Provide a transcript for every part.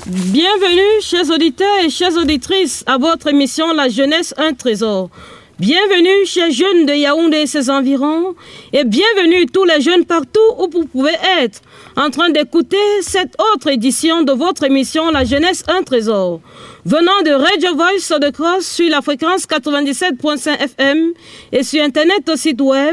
Bienvenue, chers auditeurs et chères auditrices, à votre émission La Jeunesse, un trésor. Bienvenue, chers jeunes de Yaoundé et ses environs, et bienvenue tous les jeunes partout où vous pouvez être, en train d'écouter cette autre édition de votre émission La Jeunesse, un trésor. Venant de Radio Voice de Cross sur la fréquence 97.5 FM et sur Internet au site web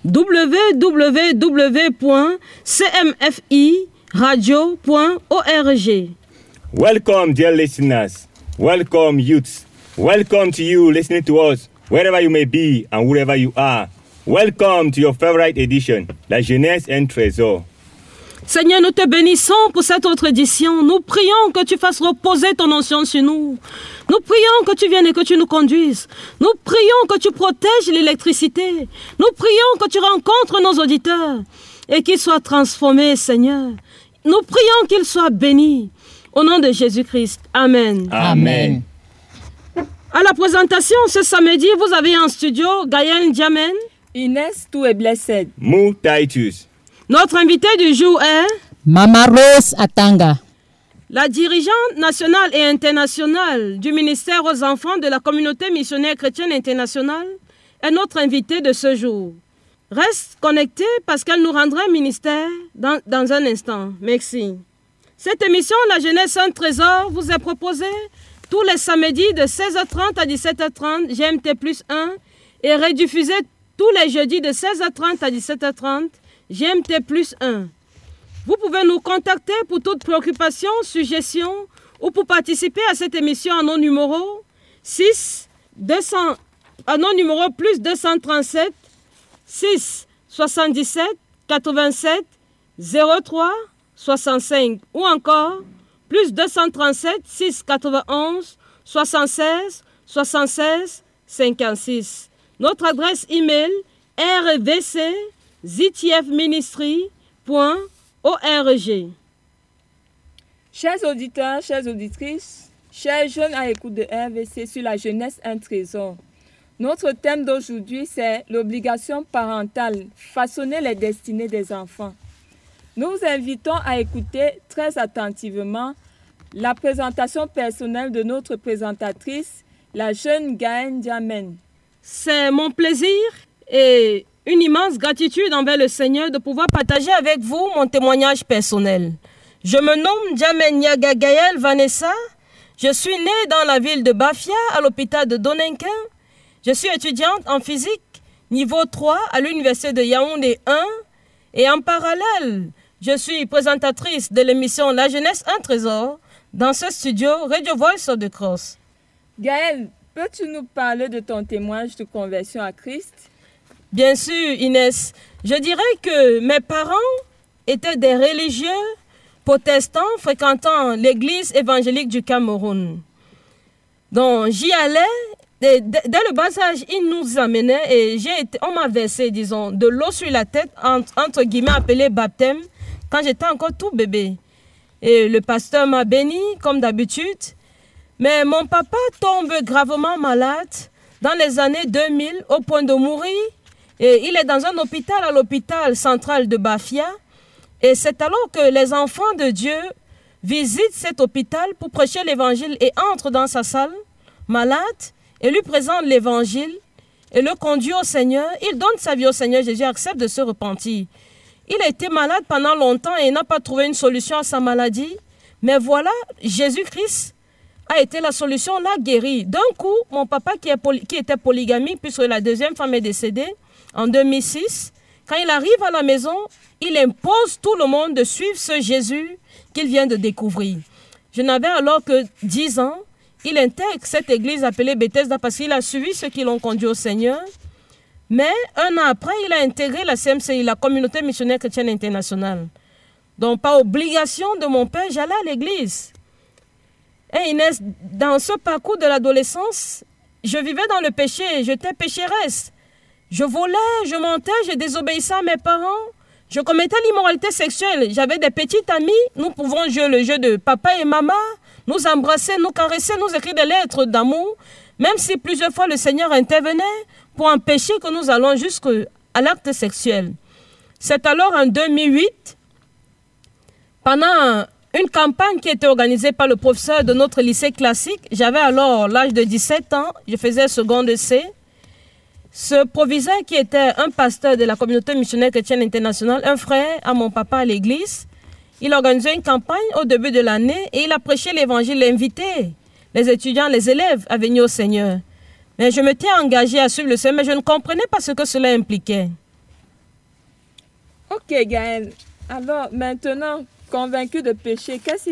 www.cmfiradio.org. Welcome, dear listeners. Welcome, youths. Welcome to you listening to us, wherever you may be and wherever you are. Welcome to your favorite edition, La Jeunesse, un trésor. Seigneur, nous te bénissons pour cette autre édition. Nous prions que tu fasses reposer ton onction sur nous. Nous prions que tu viennes et que tu nous conduises. Nous prions que tu protèges l'électricité. Nous prions que tu rencontres nos auditeurs et qu'ils soient transformés, Seigneur. Nous prions qu'ils soient bénis. Au nom de Jésus-Christ. Amen. Amen. À la présentation ce samedi, vous avez en studio Gaël Ndiamen, Inès Toué-Blessed, Mou Titus. Notre invité du jour est Mama Rose Atanga, la dirigeante nationale et internationale du ministère aux enfants de la communauté missionnaire chrétienne internationale est notre invitée de ce jour. Reste connecté parce qu'elle nous rendra ministère dans un instant. Merci. Cette émission La Jeunesse, un trésor vous est proposée tous les samedis de 16h30 à 17h30 GMT plus 1 et rediffusée tous les jeudis de 16h30 à 17h30 GMT plus 1. Vous pouvez nous contacter pour toute préoccupation, suggestion ou pour participer à cette émission à nos numéros plus 237 6 77 87 03 65 ou encore plus 237 6 91 76 76 56. Notre adresse email rvcztfministry.org. Chers auditeurs, chères auditrices, chers jeunes à l'écoute de RVC sur la jeunesse, un trésor. Notre thème d'aujourd'hui, c'est l'obligation parentale, façonner les destinées des enfants. Nous vous invitons à écouter très attentivement la présentation personnelle de notre présentatrice, la jeune Gaël Ndiamen. C'est mon plaisir et une immense gratitude envers le Seigneur de pouvoir partager avec vous mon témoignage personnel. Je me nomme Ndiamen Nyaga Gaël Vanessa. Je suis née dans la ville de Bafia, à l'hôpital de Donenken. Je suis étudiante en physique, niveau 3 à l'université de Yaoundé 1. Et en parallèle, je suis présentatrice de l'émission La Jeunesse, un trésor dans ce studio Radio Voice de Cross. Gaël, peux-tu nous parler de ton témoignage de conversion à Christ? Bien sûr, Inès. Je dirais que mes parents étaient des religieux protestants fréquentant l'église évangélique du Cameroun. Donc, j'y allais. Dès le bas âge, ils nous amenaient et on m'a versé, disons, de l'eau sur la tête, entre guillemets appelé baptême, quand j'étais encore tout bébé. Et le pasteur m'a béni, comme d'habitude. Mais mon papa tombe gravement malade dans les années 2000, au point de mourir. Et il est dans un hôpital, à l'hôpital central de Bafia. Et c'est alors que les enfants de Dieu visitent cet hôpital pour prêcher l'évangile et entrent dans sa salle, malade, et lui présente l'évangile et le conduit au Seigneur. Il donne sa vie au Seigneur Jésus, accepte de se repentir. Il a été malade pendant longtemps et n'a pas trouvé une solution à sa maladie. Mais voilà, Jésus-Christ a été la solution, l'a guéri. D'un coup, mon papa qui était polygamique, puisque la deuxième femme est décédée en 2006, quand il arrive à la maison, il impose tout le monde de suivre ce Jésus qu'il vient de découvrir. Je n'avais alors que 10 ans. Il intègre cette église appelée Bethesda parce qu'il a suivi ceux qui l'ont conduit au Seigneur. Mais un an après, il a intégré la CMCI, la communauté missionnaire chrétienne internationale. Donc, par obligation de mon père, j'allais à l'église. Et Inès, dans ce parcours de l'adolescence, je vivais dans le péché, j'étais pécheresse. Je volais, je mentais, je désobéissais à mes parents. Je commettais l'immoralité sexuelle. J'avais des petites amies, nous pouvons jouer le jeu de papa et maman, nous embrasser, nous caresser, nous écrire des lettres d'amour, même si plusieurs fois le Seigneur intervenait pour empêcher que nous allions jusqu'à l'acte sexuel. C'est alors en 2008, pendant une campagne qui était organisée par le professeur de notre lycée classique. J'avais alors l'âge de 17 ans, je faisais seconde C. Ce proviseur qui était un pasteur de la communauté missionnaire chrétienne internationale, un frère à mon papa à l'église, il organisait une campagne au début de l'année et il a prêché l'évangile, il invitait les étudiants, les élèves à venir au Seigneur. Mais je m'étais engagée à suivre le Seigneur, mais je ne comprenais pas ce que cela impliquait. Ok, Gaël. Alors, maintenant, convaincu de péché, qu'est-ce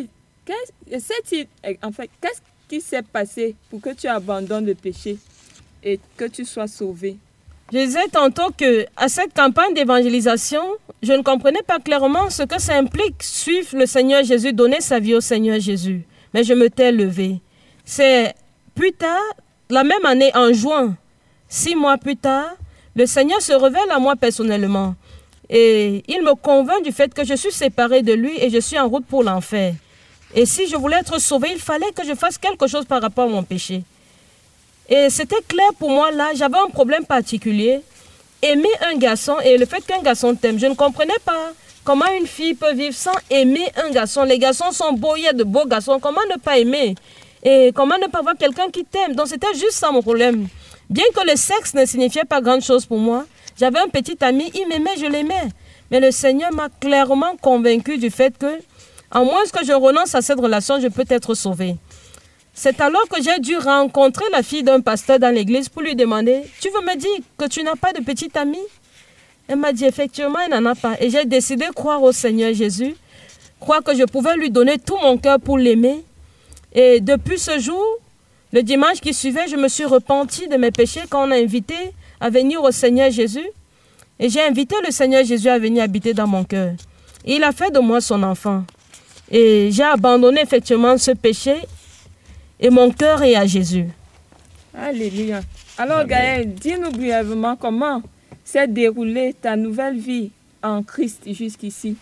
qui s'est passé pour que tu abandonnes le péché et que tu sois sauvé? Je disais tantôt qu'à cette campagne d'évangélisation, je ne comprenais pas clairement ce que ça implique, suivre le Seigneur Jésus, donner sa vie au Seigneur Jésus. Mais je m'étais levée. C'est plus tard, la même année, en juin, 6 mois plus tard, le Seigneur se révèle à moi personnellement. Et il me convainc du fait que je suis séparée de lui et je suis en route pour l'enfer. Et si je voulais être sauvée, il fallait que je fasse quelque chose par rapport à mon péché. Et c'était clair pour moi là, j'avais un problème particulier. Aimer un garçon et le fait qu'un garçon t'aime, je ne comprenais pas comment une fille peut vivre sans aimer un garçon. Les garçons sont beaux, il y a de beaux garçons, comment ne pas aimer? Et comment ne pas avoir quelqu'un qui t'aime? Donc c'était juste ça mon problème. Bien que le sexe ne signifiait pas grand chose pour moi, j'avais un petit ami, il m'aimait, je l'aimais. Mais le Seigneur m'a clairement convaincu du fait que, à moins que je renonce à cette relation, je peux être sauvée. C'est alors que j'ai dû rencontrer la fille d'un pasteur dans l'église pour lui demander « Tu veux me dire que tu n'as pas de petit ami ?» Elle m'a dit effectivement, elle n'en a pas. Et j'ai décidé de croire au Seigneur Jésus, croire que je pouvais lui donner tout mon cœur pour l'aimer. Et depuis ce jour, le dimanche qui suivait, je me suis repentie de mes péchés quand on a invité à venir au Seigneur Jésus. Et j'ai invité le Seigneur Jésus à venir habiter dans mon cœur. Et il a fait de moi son enfant. Et j'ai abandonné effectivement ce péché. Et mon cœur est à Jésus. Alléluia. Alors Gaël, dis-nous brièvement comment s'est déroulée ta nouvelle vie en Christ jusqu'ici.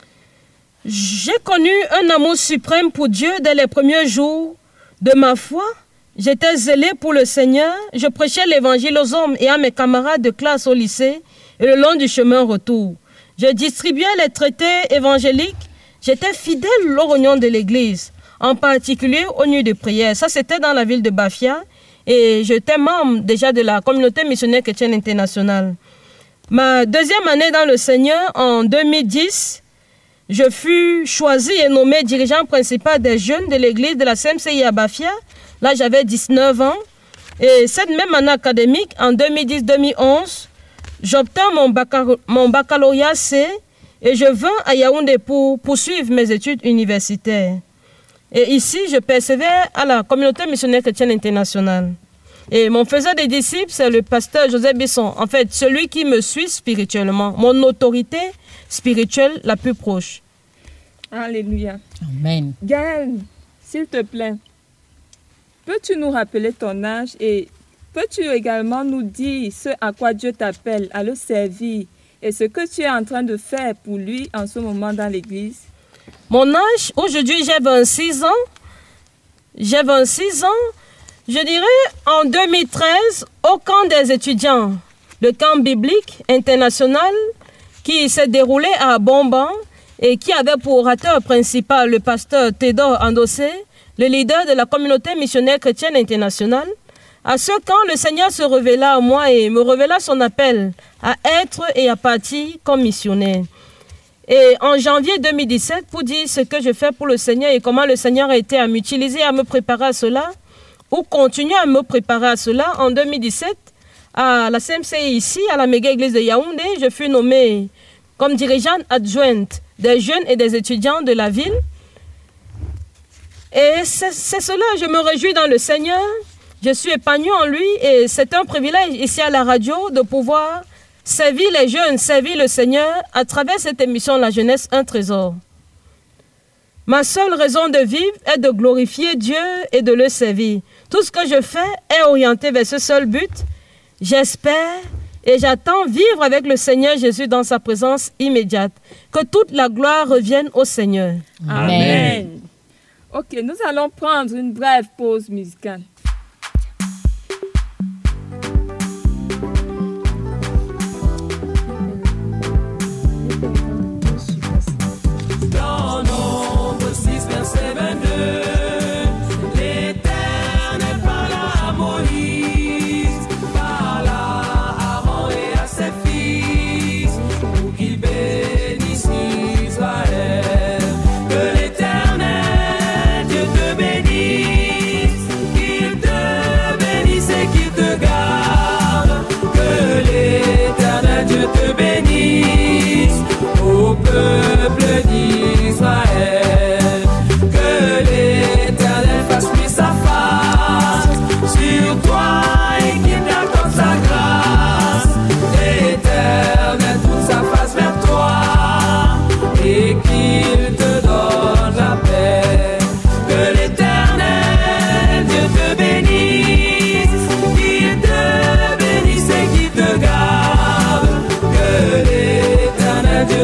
J'ai connu un amour suprême pour Dieu dès les premiers jours de ma foi. J'étais zélée pour le Seigneur. Je prêchais l'évangile aux hommes et à mes camarades de classe au lycée et le long du chemin retour. Je distribuais les traités évangéliques. J'étais fidèle aux réunions de l'église, en particulier aux nuits de prière. Ça, c'était dans la ville de Bafia. Et j'étais membre déjà de la communauté missionnaire chrétienne internationale. Ma deuxième année dans le Seigneur, en 2010, je fus choisi et nommé dirigeant principal des jeunes de l'église de la CMCI à Bafia. Là, j'avais 19 ans. Et cette même année académique, en 2010-2011, j'obtins mon baccalauréat C et je vins à Yaoundé pour poursuivre mes études universitaires. Et ici, je persévère à la communauté missionnaire chrétienne internationale. Et mon faiseur des disciples, c'est le pasteur Joseph Bisson. En fait, celui qui me suit spirituellement, mon autorité spirituelle la plus proche. Alléluia. Amen. Gaël, s'il te plaît, peux-tu nous rappeler ton âge et peux-tu également nous dire ce à quoi Dieu t'appelle à le servir et ce que tu es en train de faire pour lui en ce moment dans l'église? Mon âge, aujourd'hui, j'ai 26 ans. J'ai 26 ans. Je dirais en 2013, au camp des étudiants, le camp biblique international qui s'est déroulé à Bomban et qui avait pour orateur principal le pasteur Théodore Andossé, le leader de la communauté missionnaire chrétienne internationale. À ce camp, le Seigneur se révéla à moi et me révéla son appel à être et à partir comme missionnaire. Et en janvier 2017, pour dire ce que je fais pour le Seigneur et comment le Seigneur a été à m'utiliser, à me préparer à cela, ou continuer à me préparer à cela, en 2017, à la CMCI ici, à la méga église de Yaoundé, je fus nommée comme dirigeante adjointe des jeunes et des étudiants de la ville. Et c'est cela, je me réjouis dans le Seigneur, je suis épanouie en lui et c'est un privilège ici à la radio de pouvoir servir les jeunes, servir le Seigneur à travers cette émission La Jeunesse, un trésor. Ma seule raison de vivre est de glorifier Dieu et de le servir. Tout ce que je fais est orienté vers ce seul but. J'espère et j'attends vivre avec le Seigneur Jésus dans sa présence immédiate. Que toute la gloire revienne au Seigneur. Amen. Ok, nous allons prendre une brève pause musicale. Dans nombre 6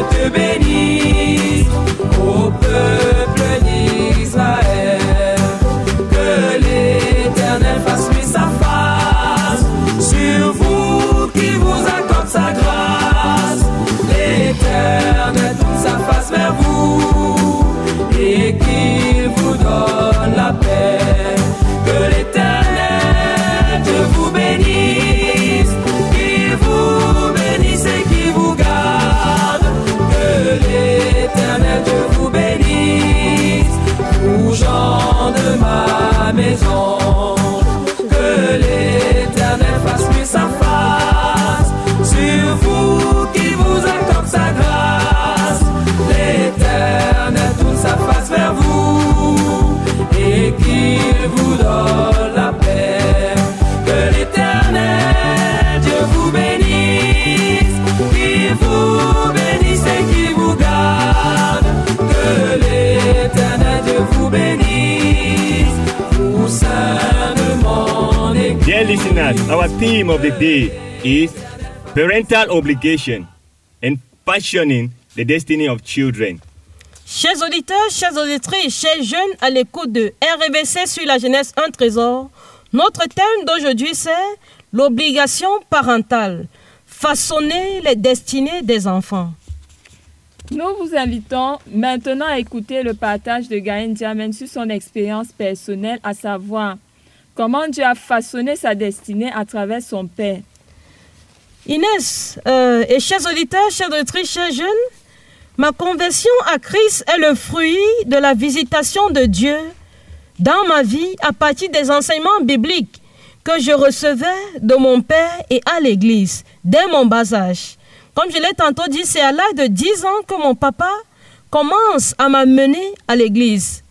te bénisse, ô peuple d'Israël. Que l'Éternel fasse lui sa face sur vous, qui vous accorde sa grâce. L'Éternel tourne sa face vers vous et qu'il vous donne la paix. Que l'Éternel Dieu vous bénisse, qu'il vous bénisse et qu'il vous garde. Que l'Éternel Dieu vous bénisse, vous gens de ma maison. Que l'Éternel fasse lui sa face sur vous, qui vous accorde sa grâce. L'Éternel tourne sa face vers vous et qu'il vous donne la paix. Que l'Éternel Dieu vous bénisse, qu'il vous bénisse et qu'il vous garde. Que l'Éternel Dieu vous bénisse, vous saints de mon Église. Dear listeners, our theme of the day is parental obligation and fashioning the destiny of children. Chers auditeurs, chères auditrices, chers jeunes à l'écoute de RVC sur la jeunesse, un trésor, notre thème d'aujourd'hui c'est l'obligation parentale, façonner les destinées des enfants. Nous vous invitons maintenant à écouter le partage de Gaël Diamène sur son expérience personnelle, à savoir comment Dieu a façonné sa destinée à travers son Père. Inès et chers auditeurs, chers auditrices, chers jeunes, ma conversion à Christ est le fruit de la visitation de Dieu dans ma vie à partir des enseignements bibliques que je recevais de mon père et à l'église dès mon bas âge. Comme je l'ai tantôt dit, c'est à l'âge de 10 ans que mon papa commence à m'amener à l'église,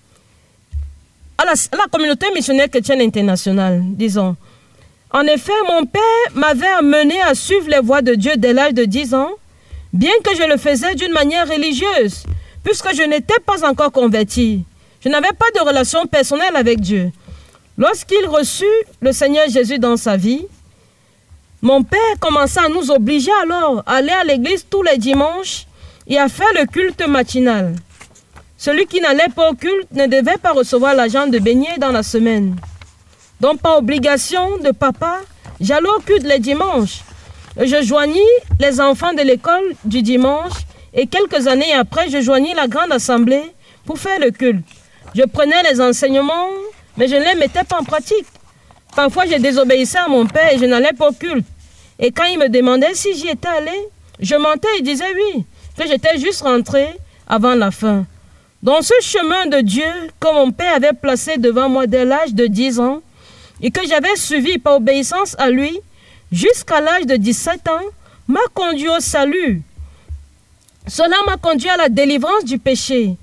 à la communauté missionnaire chrétienne internationale, disons. En effet, mon père m'avait amené à suivre les voies de Dieu dès l'âge de 10 ans, bien que je le faisais d'une manière religieuse, puisque je n'étais pas encore converti. Je n'avais pas de relation personnelle avec Dieu. Lorsqu'il reçut le Seigneur Jésus dans sa vie, mon père commença à nous obliger alors à aller à l'église tous les dimanches et à faire le culte matinal. Celui qui n'allait pas au culte ne devait pas recevoir l'argent de beignet dans la semaine. Donc par obligation de papa, j'allais au culte les dimanches. Je joignis les enfants de l'école du dimanche et quelques années après, je joignis la grande assemblée pour faire le culte. Je prenais les enseignements, mais je ne les mettais pas en pratique. Parfois, je désobéissais à mon père et je n'allais pas au culte. Et quand il me demandait si j'y étais allé, je mentais et disais oui, que j'étais juste rentré avant la fin. Dans ce chemin de Dieu que mon père avait placé devant moi dès l'âge de 10 ans et que j'avais suivi par obéissance à lui, jusqu'à l'âge de 17 ans, m'a conduit au salut. Cela m'a conduit à la délivrance du péché,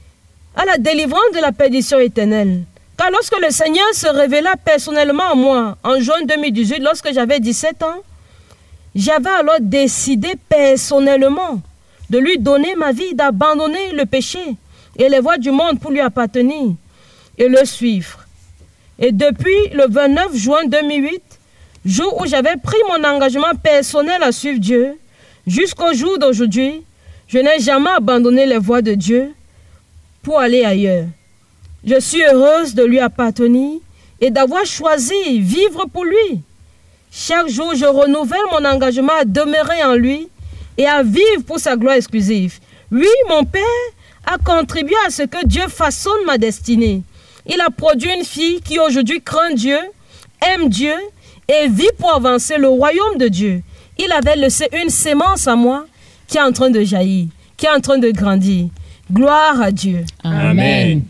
à la délivrance de la perdition éternelle. Car lorsque le Seigneur se révéla personnellement à moi, en juin 2018, lorsque j'avais 17 ans, j'avais alors décidé personnellement de lui donner ma vie, d'abandonner le péché et les voies du monde pour lui appartenir et le suivre. Et depuis le 29 juin 2008, jour où j'avais pris mon engagement personnel à suivre Dieu, jusqu'au jour d'aujourd'hui, je n'ai jamais abandonné les voies de Dieu pour aller ailleurs. Je suis heureuse de lui appartenir et d'avoir choisi vivre pour lui. Chaque jour, je renouvelle mon engagement à demeurer en lui et à vivre pour sa gloire exclusive. Oui, mon père a contribué à ce que Dieu façonne ma destinée. Il a produit une fille qui aujourd'hui craint Dieu, aime Dieu et vit pour avancer le royaume de Dieu. Il avait laissé une sémence à moi qui est en train de jaillir, qui est en train de grandir. Gloire à Dieu. Amen.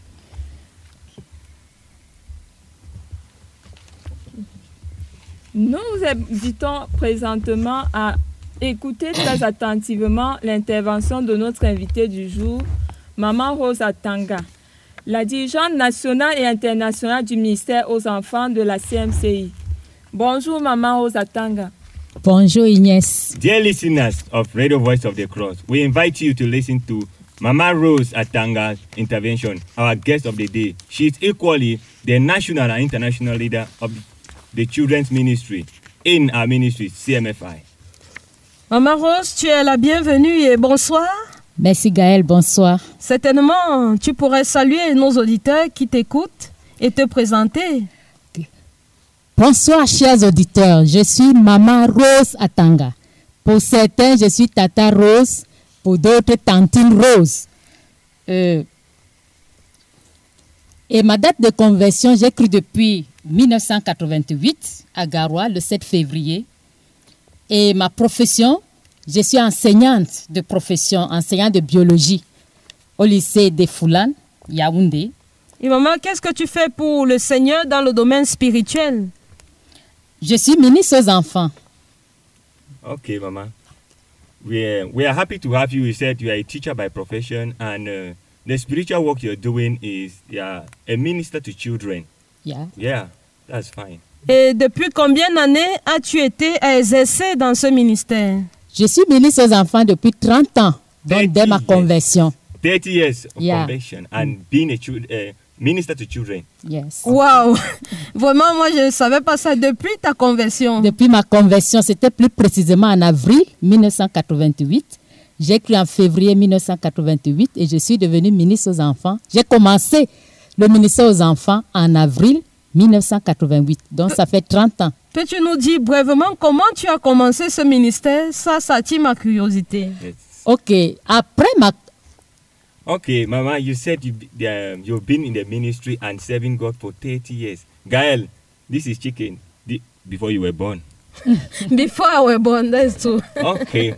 Nous vous invitons présentement à écouter très attentivement l'intervention de notre invitée du jour, Maman Rose Atanga, la dirigeante nationale et internationale du ministère aux enfants de la CMCI. Bonjour Maman Rose Atanga. Bonjour Inès. Dear listeners of Radio Voice of the Cross, we invite you to listen to Mama Rose Atanga's intervention, our guest of the day. She is equally the national and international leader of the children's ministry in our ministry, CMFI. Maman Rose, tu es la bienvenue et bonsoir. Merci Gaël, bonsoir. Certainement, tu pourrais saluer nos auditeurs qui t'écoutent et te présenter. Bonsoir chers auditeurs, je suis Maman Rose Atanga. Pour certains, je suis Tata Rose, pour d'autres, Tantine Rose. Et ma date de conversion, j'ai cru depuis 1988 à Garoua, le 7 février. Et ma profession, je suis enseignante de profession, enseignante de biologie au lycée des Foulane, Yaoundé. Et maman, qu'est-ce que tu fais pour le Seigneur dans le domaine spirituel? Je suis ministre aux enfants. Okay, Mama. We are happy to have you. You said you are a teacher by profession, and the spiritual work you're doing is a minister to children. Yeah, that's fine. Et depuis combien d'années as-tu été à exercer dans ce ministère? Je suis ministre aux enfants depuis 30 ans, donc dès ma conversion. 30 years of conversion and being a minister to children. Yes. Wow! Vraiment, moi, je ne savais pas ça depuis ta conversion. Depuis ma conversion, c'était plus précisément en avril 1988. J'ai cru en février 1988 et je suis devenue ministre aux enfants. J'ai commencé le ministère aux enfants en avril 1988. Donc, ça fait 30 ans. Peux-tu nous dire brièvement comment tu as commencé ce ministère? Ça attire ma curiosité. Yes. Ok, après ma... Okay, Mama, you said you've been in the ministry and serving God for 30 years. Gael, this is chicken. Before you were born. Before I was born, that's true. Okay,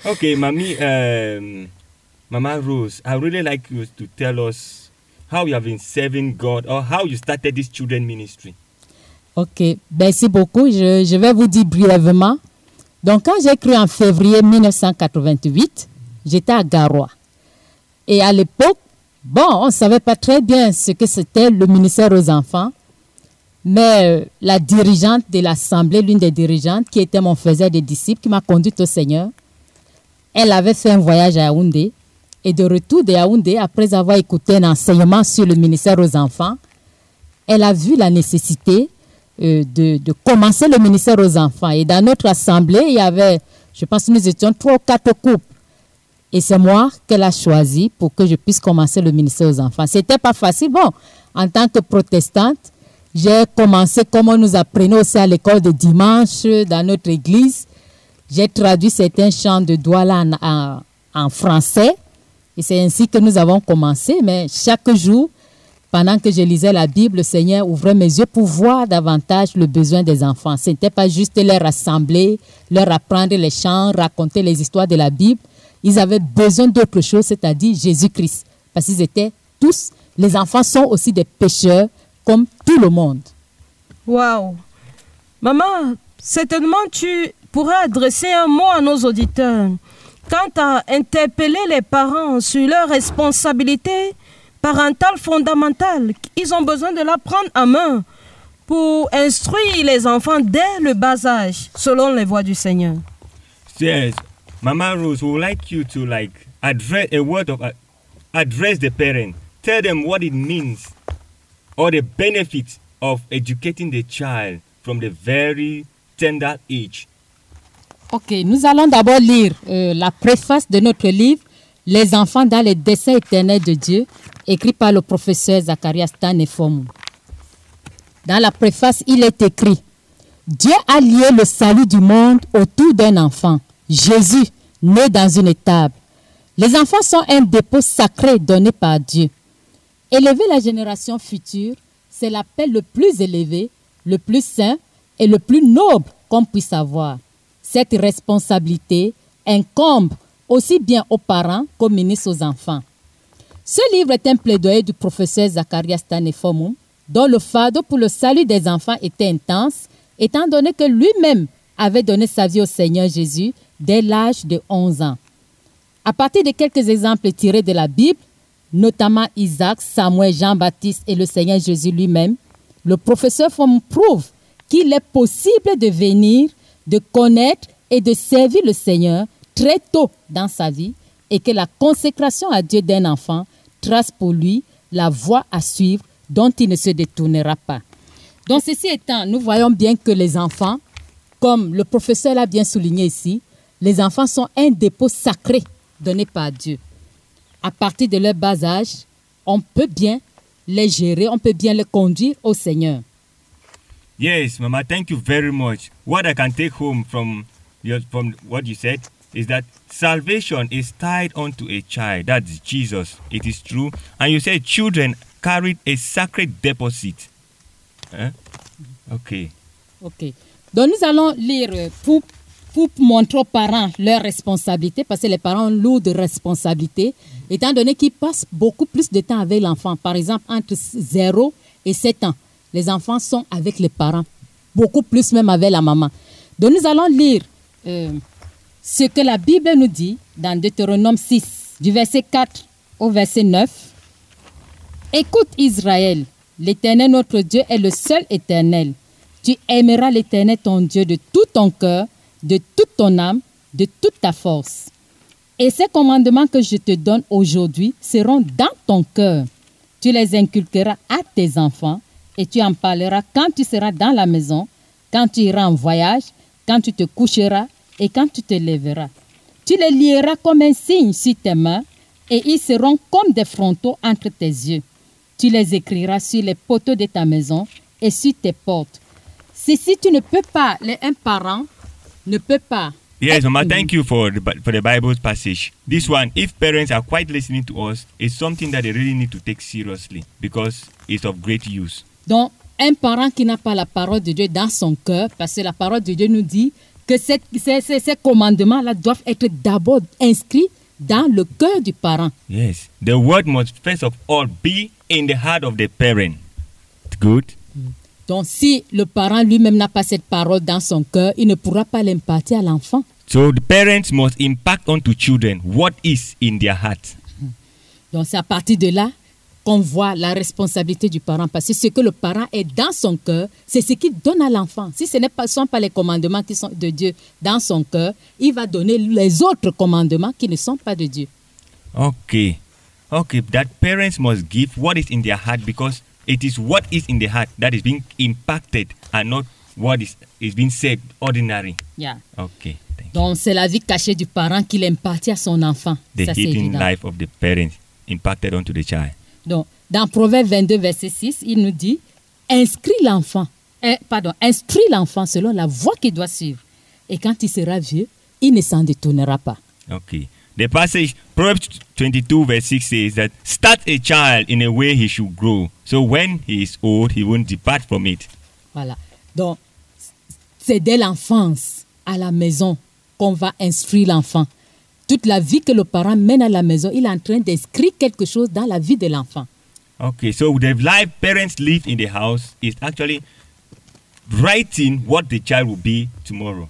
Mama Rose, I really like you to tell us how you have been serving God or how you started this children ministry. Ok, merci beaucoup. Je vais vous dire brièvement. Donc, quand j'ai cru en février 1988, j'étais à Garoua. Et à l'époque, on ne savait pas très bien ce que c'était le ministère aux enfants. Mais la dirigeante de l'Assemblée, l'une des dirigeantes, qui était mon faiseur des disciples, qui m'a conduite au Seigneur, elle avait fait un voyage à Yaoundé. Et de retour de Yaoundé, après avoir écouté un enseignement sur le ministère aux enfants, elle a vu la nécessité de commencer le ministère aux enfants. Et dans notre Assemblée, il y avait, je pense que nous étions 3 ou 4 couples. Et c'est moi qu'elle a choisi pour que je puisse commencer le ministère aux enfants. C'était pas facile. Bon, en tant que protestante, j'ai commencé comme on nous apprenait aussi à l'école de dimanche dans notre église. J'ai traduit certains chants de Douala en français. Et c'est ainsi que nous avons commencé. Mais chaque jour, pendant que je lisais la Bible, le Seigneur ouvrait mes yeux pour voir davantage le besoin des enfants. Ce n'était pas juste les rassembler, leur apprendre les chants, raconter les histoires de la Bible. Ils avaient besoin d'autre chose, c'est-à-dire Jésus-Christ. Parce qu'ils étaient tous, les enfants sont aussi des pécheurs comme tout le monde. Waouh! Maman, certainement tu pourrais adresser un mot à nos auditeurs quant à interpeller les parents sur leurs responsabilités parentales fondamentales. Ils ont besoin de la prendre en main pour instruire les enfants dès le bas âge, selon les voies du Seigneur. Yes. Mama Rose, we would like you to address the parent. Tell them what it means or the benefits of educating the child from the very tender age. Ok, nous allons d'abord lire la préface de notre livre « Les enfants dans les desseins éternels de Dieu » écrit par le professeur Zacharias Tanefomu. Dans la préface, il est écrit « Dieu a lié le salut du monde autour d'un enfant. Jésus, né dans une étable. Les enfants sont un dépôt sacré donné par Dieu. Élever la génération future, c'est l'appel le plus élevé, le plus saint et le plus noble qu'on puisse avoir. Cette responsabilité incombe aussi bien aux parents qu'aux ministres aux enfants. Ce livre est un plaidoyer du professeur Zacharias Tanefomu, dont le fardeau pour le salut des enfants était intense, étant donné que lui-même avait donné sa vie au Seigneur Jésus dès l'âge de 11 ans. À partir de quelques exemples tirés de la Bible, notamment Isaac, Samuel, Jean-Baptiste et le Seigneur Jésus lui-même, le professeur Fomu prouve qu'il est possible de venir, de connaître et de servir le Seigneur très tôt dans sa vie et que la consécration à Dieu d'un enfant trace pour lui la voie à suivre dont il ne se détournera pas. Donc, ceci étant, nous voyons bien que les enfants, comme le professeur l'a bien souligné ici, les enfants sont un dépôt sacré donné par Dieu. À partir de leur bas âge, on peut bien les gérer, on peut bien les conduire au Seigneur. Yes, Mama, thank you very much. What I can take home from what you said is that salvation is tied onto a child. That's Jesus. It is true. And you said children carried a sacred deposit. Huh? Okay. Ok. Donc nous allons lire pour montrer aux parents leurs responsabilités, parce que les parents ont lourde responsabilité, étant donné qu'ils passent beaucoup plus de temps avec l'enfant. Par exemple, entre 0 et 7 ans, les enfants sont avec les parents, beaucoup plus même avec la maman. Donc nous allons lire ce que la Bible nous dit dans Deutéronome 6, du verset 4 au verset 9. Écoute Israël, l'Éternel notre Dieu est le seul éternel. Tu aimeras l'Éternel ton Dieu de tout ton cœur, de toute ton âme, de toute ta force. Et ces commandements que je te donne aujourd'hui seront dans ton cœur. Tu les inculqueras à tes enfants et tu en parleras quand tu seras dans la maison, quand tu iras en voyage, quand tu te coucheras et quand tu te lèveras. Tu les lieras comme un signe sur tes mains et ils seront comme des frontaux entre tes yeux. Tu les écriras sur les poteaux de ta maison et sur tes portes. Si tu ne peux pas, un parent ne peut pas. Yes, Mama, thank you for the Bible passage. This one, if parents are quite listening to us, is something that they really need to take seriously because it's of great use. Donc, un parent qui n'a pas la parole de Dieu dans son cœur, parce que la parole de Dieu nous dit que ces commandements-là doivent être d'abord inscrits dans le cœur du parent. Yes, the word must first of all be in the heart of the parent. Good. Donc, si le parent lui-même n'a pas cette parole dans son cœur, il ne pourra pas l'impartir à l'enfant. So the parents must impact onto children what is in their heart. Donc, c'est à partir de là qu'on voit la responsabilité du parent. Parce que ce que le parent est dans son cœur, c'est ce qu'il donne à l'enfant. Si ce ne sont pas les commandements qui sont de Dieu dans son cœur, il va donner les autres commandements qui ne sont pas de Dieu. Okay, that parents must give what is in their heart because it is what is in the heart that is being impacted and not what is being said ordinary. Yeah. Okay. Donc, c'est la vie cachée du parent qu'il impartit à son enfant. The Ça, c'est hidden évident. life of the parents impacted onto the child. Donc, dans Proverbe 22, verset 6, il nous dit instruis l'enfant selon la voie qu'il doit suivre. Et quand il sera vieux, il ne s'en détournera pas. Okay. The passage, Proverbs 22 verse 6 says that start a child in a way he should grow. So when he is old, he won't depart from it. Voilà. Donc, c'est dès l'enfance à la maison qu'on va instruire l'enfant. Toute la vie que le parent mène à la maison, il est en train d'inscrire quelque chose dans la vie de l'enfant. Okay, so the life parents live in the house is actually writing what the child will be tomorrow.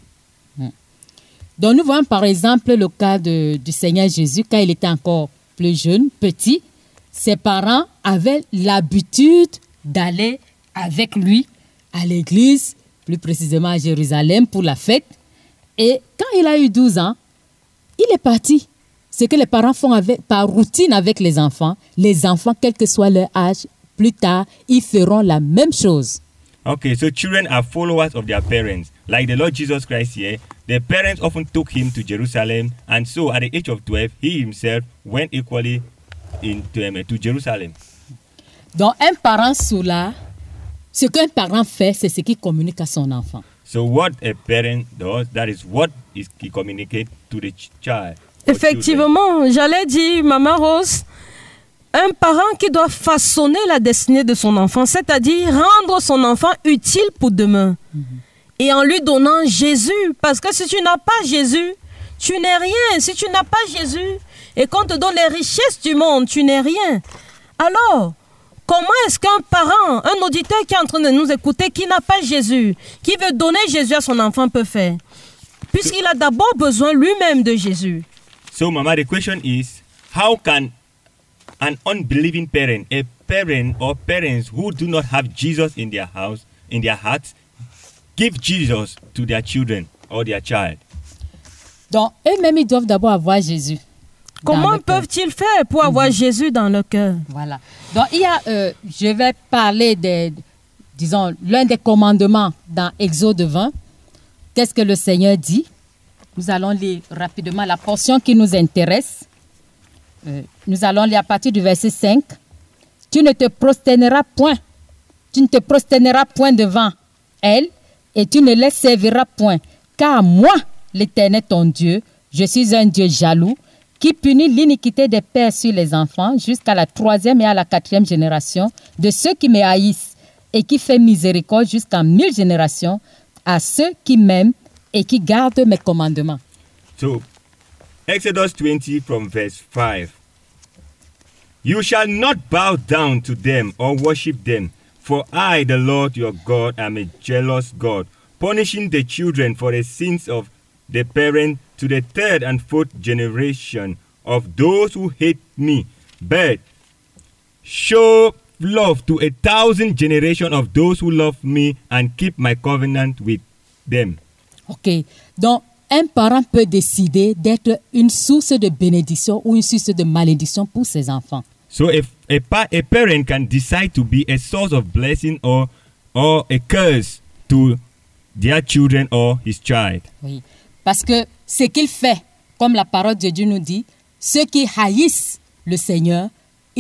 Donc, nous voyons par exemple le cas du Seigneur Jésus, quand il était encore plus jeune, petit, ses parents avaient l'habitude d'aller avec lui à l'église, plus précisément à Jérusalem pour la fête. Et quand il a eu 12 ans, il est parti. Ce que les parents font par routine avec les enfants, quel que soit leur âge, plus tard, ils feront la même chose. Okay, so children are followers of their parents. Like the Lord Jesus Christ here, the parents often took him to Jerusalem, and so at the age of 12, he himself went equally to Jerusalem. Donc, un parent soula, ce qu'un parent fait, c'est ce qu'il communique à son enfant. So what a parent does, that is what he communicates to the child. Effectivement, j'allais dire, Maman Rose, un parent qui doit façonner la destinée de son enfant, c'est-à-dire rendre son enfant utile pour demain. Et en lui donnant Jésus, parce que si tu n'as pas Jésus, tu n'es rien. Si tu n'as pas Jésus et qu'on te donne les richesses du monde, tu n'es rien. Alors, comment est-ce qu'un parent, un auditeur qui est en train de nous écouter, qui n'a pas Jésus, qui veut donner Jésus à son enfant peut faire? Puisqu'il a d'abord besoin lui-même de Jésus. So, Mama, the question is, how can an unbelieving parent, a parent or parents who do not have Jesus in their house, in their hearts, give Jesus to their children or their child? Donc, eux-mêmes, ils doivent d'abord avoir Jésus. Comment peuvent-ils faire pour avoir Jésus dans le cœur? Voilà. Donc, il y a, je vais parler l'un des commandements dans Exode 20. Qu'est-ce que le Seigneur dit? Nous allons lire rapidement la portion qui nous intéresse. Nous allons lire à partir du verset 5. Tu ne te prosterneras point devant elle, et tu ne les serviras point. Car moi, l'Éternel ton Dieu, je suis un Dieu jaloux, qui punit l'iniquité des pères sur les enfants jusqu'à la 3e et à la 4e génération de ceux qui me haïssent, et qui fait miséricorde jusqu'à 1000 générations à ceux qui m'aiment et qui gardent mes commandements. So, Exodus 20 from verse 5. You shall not bow down to them or worship them, for I, the Lord your God, am a jealous God, punishing the children for the sins of the parent to the 3rd and 4th generation of those who hate me, but show love to 1,000 generations of those who love me and keep my covenant with them. Ok, donc un parent peut décider d'être une source de bénédiction ou une source de malédiction pour ses enfants. So if a parent can decide to be a source of blessing or a curse to their children or his child. Oui, parce que ce qu'il fait, comme la parole de Dieu nous dit, ceux qui haïssent le Seigneur,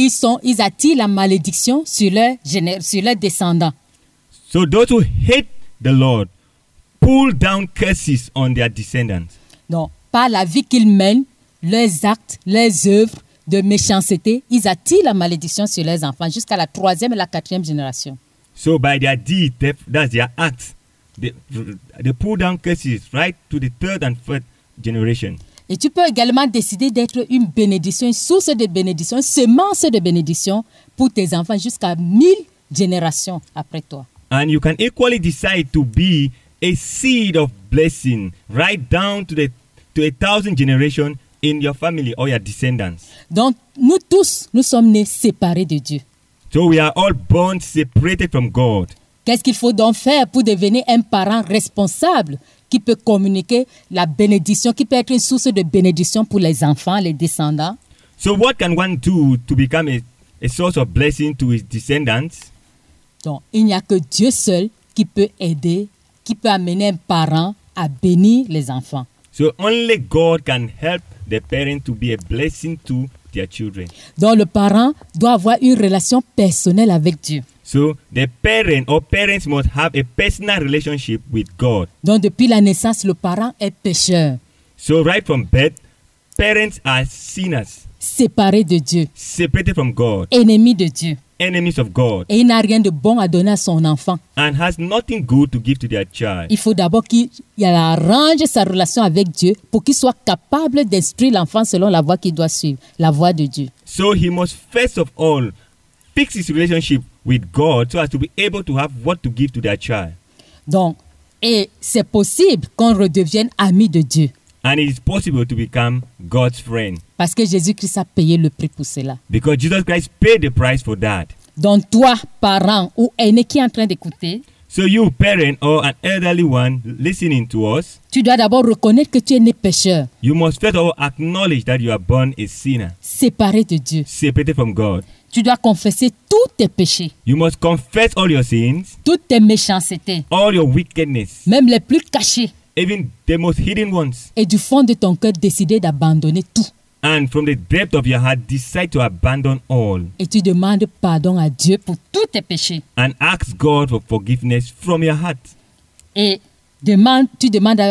ils attirent la malédiction sur leurs descendants. So those who hate the Lord pull down curses on their descendants. Donc, par la vie qu'ils mènent, leurs actes, leurs œuvres de méchanceté, ils attirent la malédiction sur leurs enfants jusqu'à la 3e et la 4e génération. So by their deed, that's their acts, they pull down curses right to the 3rd and 4th generation. Et tu peux également décider d'être une bénédiction, une source de bénédiction, une semence de bénédiction pour tes enfants jusqu'à 1000 générations après toi. And you can equally decide to be a seed of blessing right down to 1,000 generations in your family or your descendants. Donc, nous tous, nous sommes nés séparés de Dieu. So we are all born separated from God. Qu'est-ce qu'il faut donc faire pour devenir un parent responsable qui peut communiquer la bénédiction, qui peut être une source de bénédiction pour les enfants, les descendants? So what can one do to become a source of blessing to his descendants? Donc, il n'y a que Dieu seul qui peut aider, qui peut amener un parent à bénir les enfants. So only God can help the parent to be a blessing to their children. Donc, le parent doit avoir une relation personnelle avec Dieu. So the parent or parents must have a personal relationship with God. Donc, depuis la naissance, le parent est pécheur, So right from birth, parents are sinners, séparé de Dieu, separated from God, ennemi de Dieu. enemies of God, Et il n'a rien de bon à donner à son enfant. and has nothing good to give to their child. Il faut d'abord qu'il arrange sa relation avec Dieu pour qu'il soit capable d'instruire l'enfant selon la voie qu'il doit suivre, la voie de Dieu. So he must first of all fix his relationship with God so as to be able to have what to give to their child. Donc, et c'est possible qu'on redevienne ami de Dieu And it is possible to become God's friend parce que Jésus-Christ a payé le prix pour cela. because Jesus Christ paid the price for that. Donc, toi, parent ou aîné qui est en train d'écouter, So you, parent or an elderly one listening to us, tu dois d'abord reconnaître que tu es né pécheur, you must first of all acknowledge that you are born a sinner, séparé de Dieu. separated from God. Tu dois confesser tous tes péchés, You must confess all your sins, toutes tes méchancetés, all your wickedness, même les plus cachés, even the most hidden ones. et du fond de ton cœur décider d'abandonner tout. And from the depth of your heart, decide to abandon all Et tu demandes pardon à Dieu pour tous tes péchés. and ask God for forgiveness from your heart. Et tu demandes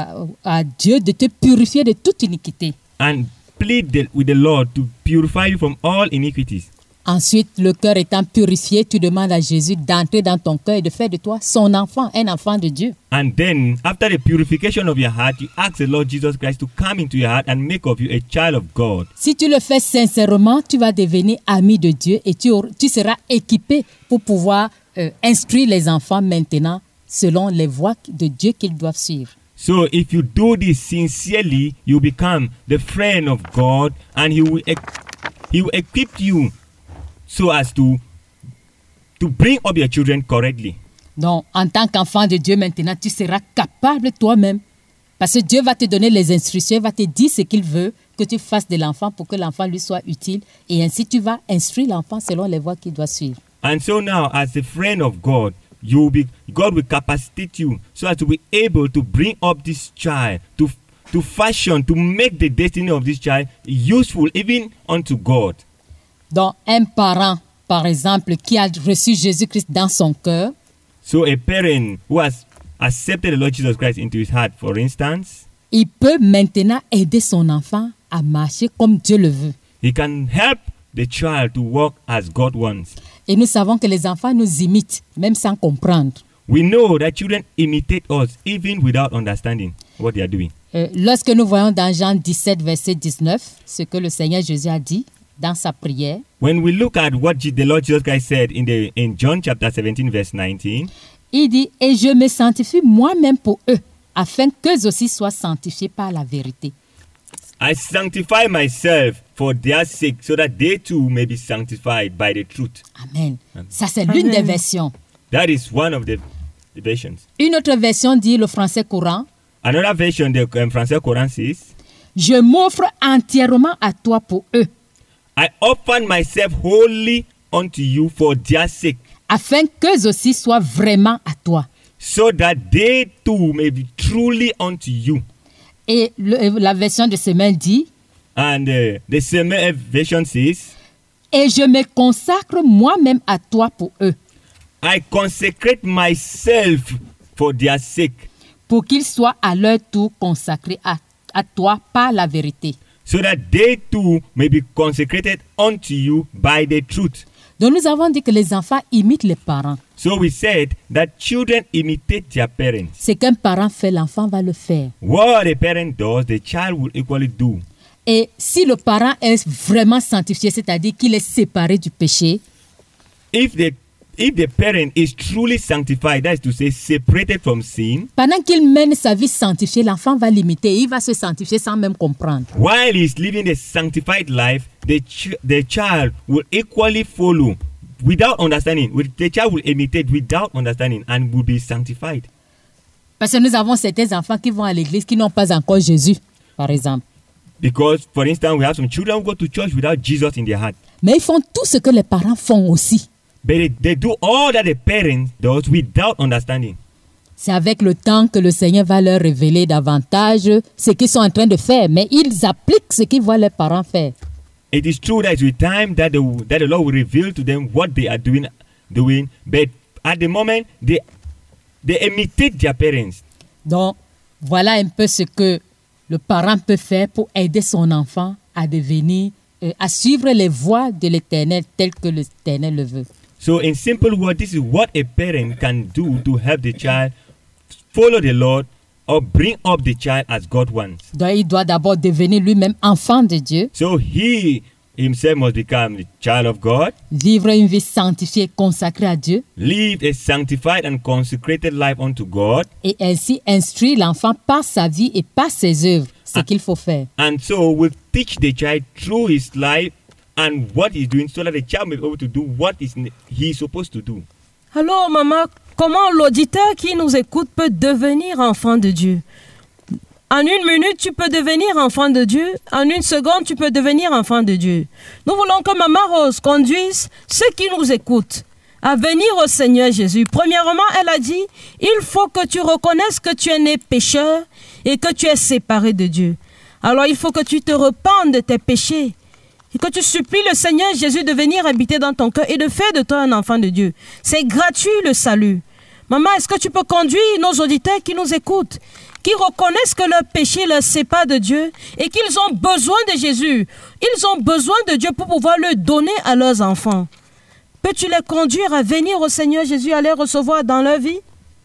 à Dieu de te purifier de toute iniquité. And plead with the Lord to purify you from all iniquities. Ensuite, le cœur étant purifié, tu demandes à Jésus d'entrer dans ton cœur et de faire de toi son enfant, un enfant de Dieu. And then, after the purification of your heart, you ask the Lord Jesus Christ to come into your heart and make of you a child of God. Si tu le fais sincèrement, tu vas devenir ami de Dieu et tu seras équipé pour pouvoir instruire les enfants maintenant selon les voies de Dieu qu'ils doivent suivre. So if you do this sincerely, you become the friend of God, and He will equip you so as to bring up your children correctly. Donc, en tant qu'enfant de Dieu maintenant, tu seras capable toi-même. Parce que Dieu va te donner les instructions, il va te dire ce qu'il veut que tu fasses de l'enfant pour que l'enfant lui soit utile. Et ainsi, tu vas instruire l'enfant selon les voies qu'il doit suivre. And so now, as a friend of God, God will capacitate you so as to be able to bring up this child, to to fashion, to make the destiny of this child useful even unto God. Donc, un parent, par exemple, qui a reçu Jésus-Christ dans son cœur, So a parent who has accepted the Lord Jesus Christ into his heart, for instance, il peut maintenant aider son enfant à marcher comme Dieu le veut. he can help the child to walk as God wants. Et nous savons que les enfants nous imitent, même sans comprendre. We know that children imitate us even without understanding what they are doing. Lorsque nous voyons dans Jean 17, verset 19, ce que le Seigneur Jésus a dit dans sa prière, When we look at what the Lord Jesus Christ said in John chapter 17, verse 19, il dit « Et je me sanctifie moi-même pour eux, afin qu'eux aussi soient sanctifiés par la vérité. I sanctify myself for their sake, so that they too may be sanctified by the truth. » Amen. Ça, c'est l'une des versions. That is one of the versions. Une autre version dit, le français courant, Another version, the Français Coran says, « Je m'offre entièrement à toi pour eux, I offer myself wholly unto you for their sake, afin qu'eux aussi soient vraiment à toi. » so that they too may be truly unto you. Et la version de semaine dit, And the same version says, « Et je me consacre moi-même à toi pour eux, I consecrate myself for their sake, pour qu'ils soient à leur tour consacrés à toi par la vérité. » so that they too may be consecrated unto you by the truth. Donc nous avons dit que les enfants imitent les parents. So we said that children imitate their parents. Ce qu'un parent fait, l'enfant va le faire. What a parent does, the child will equally do. Et si le parent est vraiment sanctifié, c'est-à-dire qu'il est séparé du péché, If the parent is truly sanctified, that is to say, separated from sin, pendant qu'il mène sa vie sanctifiée, l'enfant va l'imiter. Il va se sanctifier sans même comprendre. while he is living a sanctified life, the child will equally follow without understanding. The child will imitate without understanding and will be sanctified. Parce que nous avons certains enfants qui vont à l'église qui n'ont pas encore Jésus, par exemple. Because, for instance, we have some children who go to church without Jesus in their heart. Mais ils font tout ce que les parents font aussi. But they do all that the parent does without understanding. C'est avec le temps que le Seigneur va leur révéler davantage ce qu'ils sont en train de faire. Mais ils appliquent ce qu'ils voient leurs parents faire. It is true that with time that the Lord will reveal to them what they are doing, but at the moment they imitate their parents. Donc, voilà un peu ce que le parent peut faire pour aider son enfant à devenir, à suivre les voies de l'Éternel telles que l'Éternel le veut. So in simple words, this is what a parent can do to help the child follow the Lord or bring up the child as God wants. Donc, il doit d'abord devenir lui-même enfant de Dieu, So he himself must become the child of God, vivre une vie sanctifiée, consacrée à Dieu, live a sanctified and consecrated life unto God, et ainsi instruire l'enfant par sa vie et par ses œuvres, ce qu'il faut faire. and so will teach the child through his life and what he's doing, so that the child may be able to do what he is supposed to do. Alors, maman, comment l'auditeur qui nous écoute peut devenir enfant de Dieu? En 1 minute, tu peux devenir enfant de Dieu. En 1 seconde, tu peux devenir enfant de Dieu. Nous voulons que Maman Rose conduise ceux qui nous écoutent à venir au Seigneur Jésus. Premièrement, elle a dit, il faut que tu reconnaisses que tu es né pécheur et que tu es séparé de Dieu. Alors, il faut que tu te repentes de tes péchés et que tu supplies le Seigneur Jésus de venir habiter dans ton cœur et de faire de toi un enfant de Dieu. C'est gratuit le salut. Maman, est-ce que tu peux conduire nos auditeurs qui nous écoutent, qui reconnaissent que leur péché leur sépare de Dieu et qu'ils ont besoin de Jésus. Ils ont besoin de Dieu pour pouvoir le donner à leurs enfants. Peux-tu les conduire à venir au Seigneur Jésus, à les recevoir dans leur vie?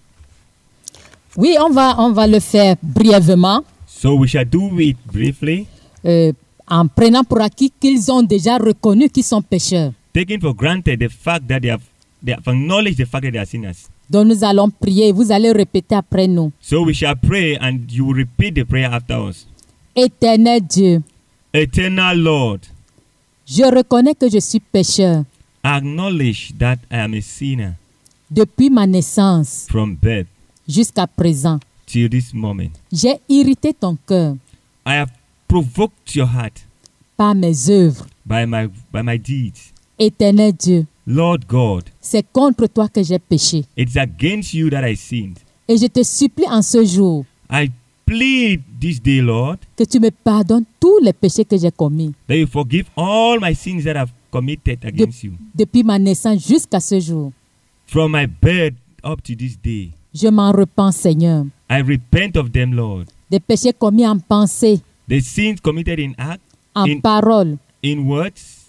Oui, on va le faire brièvement, So we shall do it briefly, en prenant pour acquis qu'ils ont déjà reconnu qu'ils sont pécheurs. taking for granted the fact that they have acknowledged the fact that they are sinners. Donc nous allons prier, vous allez répéter après nous. So we shall pray, and you will repeat the prayer after us. Éternel Dieu, Eternal Lord, je reconnais que je suis pécheur. I acknowledge that I am a sinner Depuis ma naissance from birth jusqu'à présent, till this moment. j'ai irrité ton cœur I have provoked your heart par mes œuvres. by my deeds. Éternel Dieu, Lord God, c'est contre toi que j'ai péché. it's against you that I sinned. Et je te supplie en ce jour I plead this day, Lord, que tu me pardonnes tous les péchés que j'ai commis that you forgive all my sins that I've committed against you. depuis ma naissance jusqu'à ce jour. From my birth up to this day, Je m'en repens, Seigneur, I repent of them, Lord. des péchés commis en pensée, The sins committed in act, en in, parole, in words,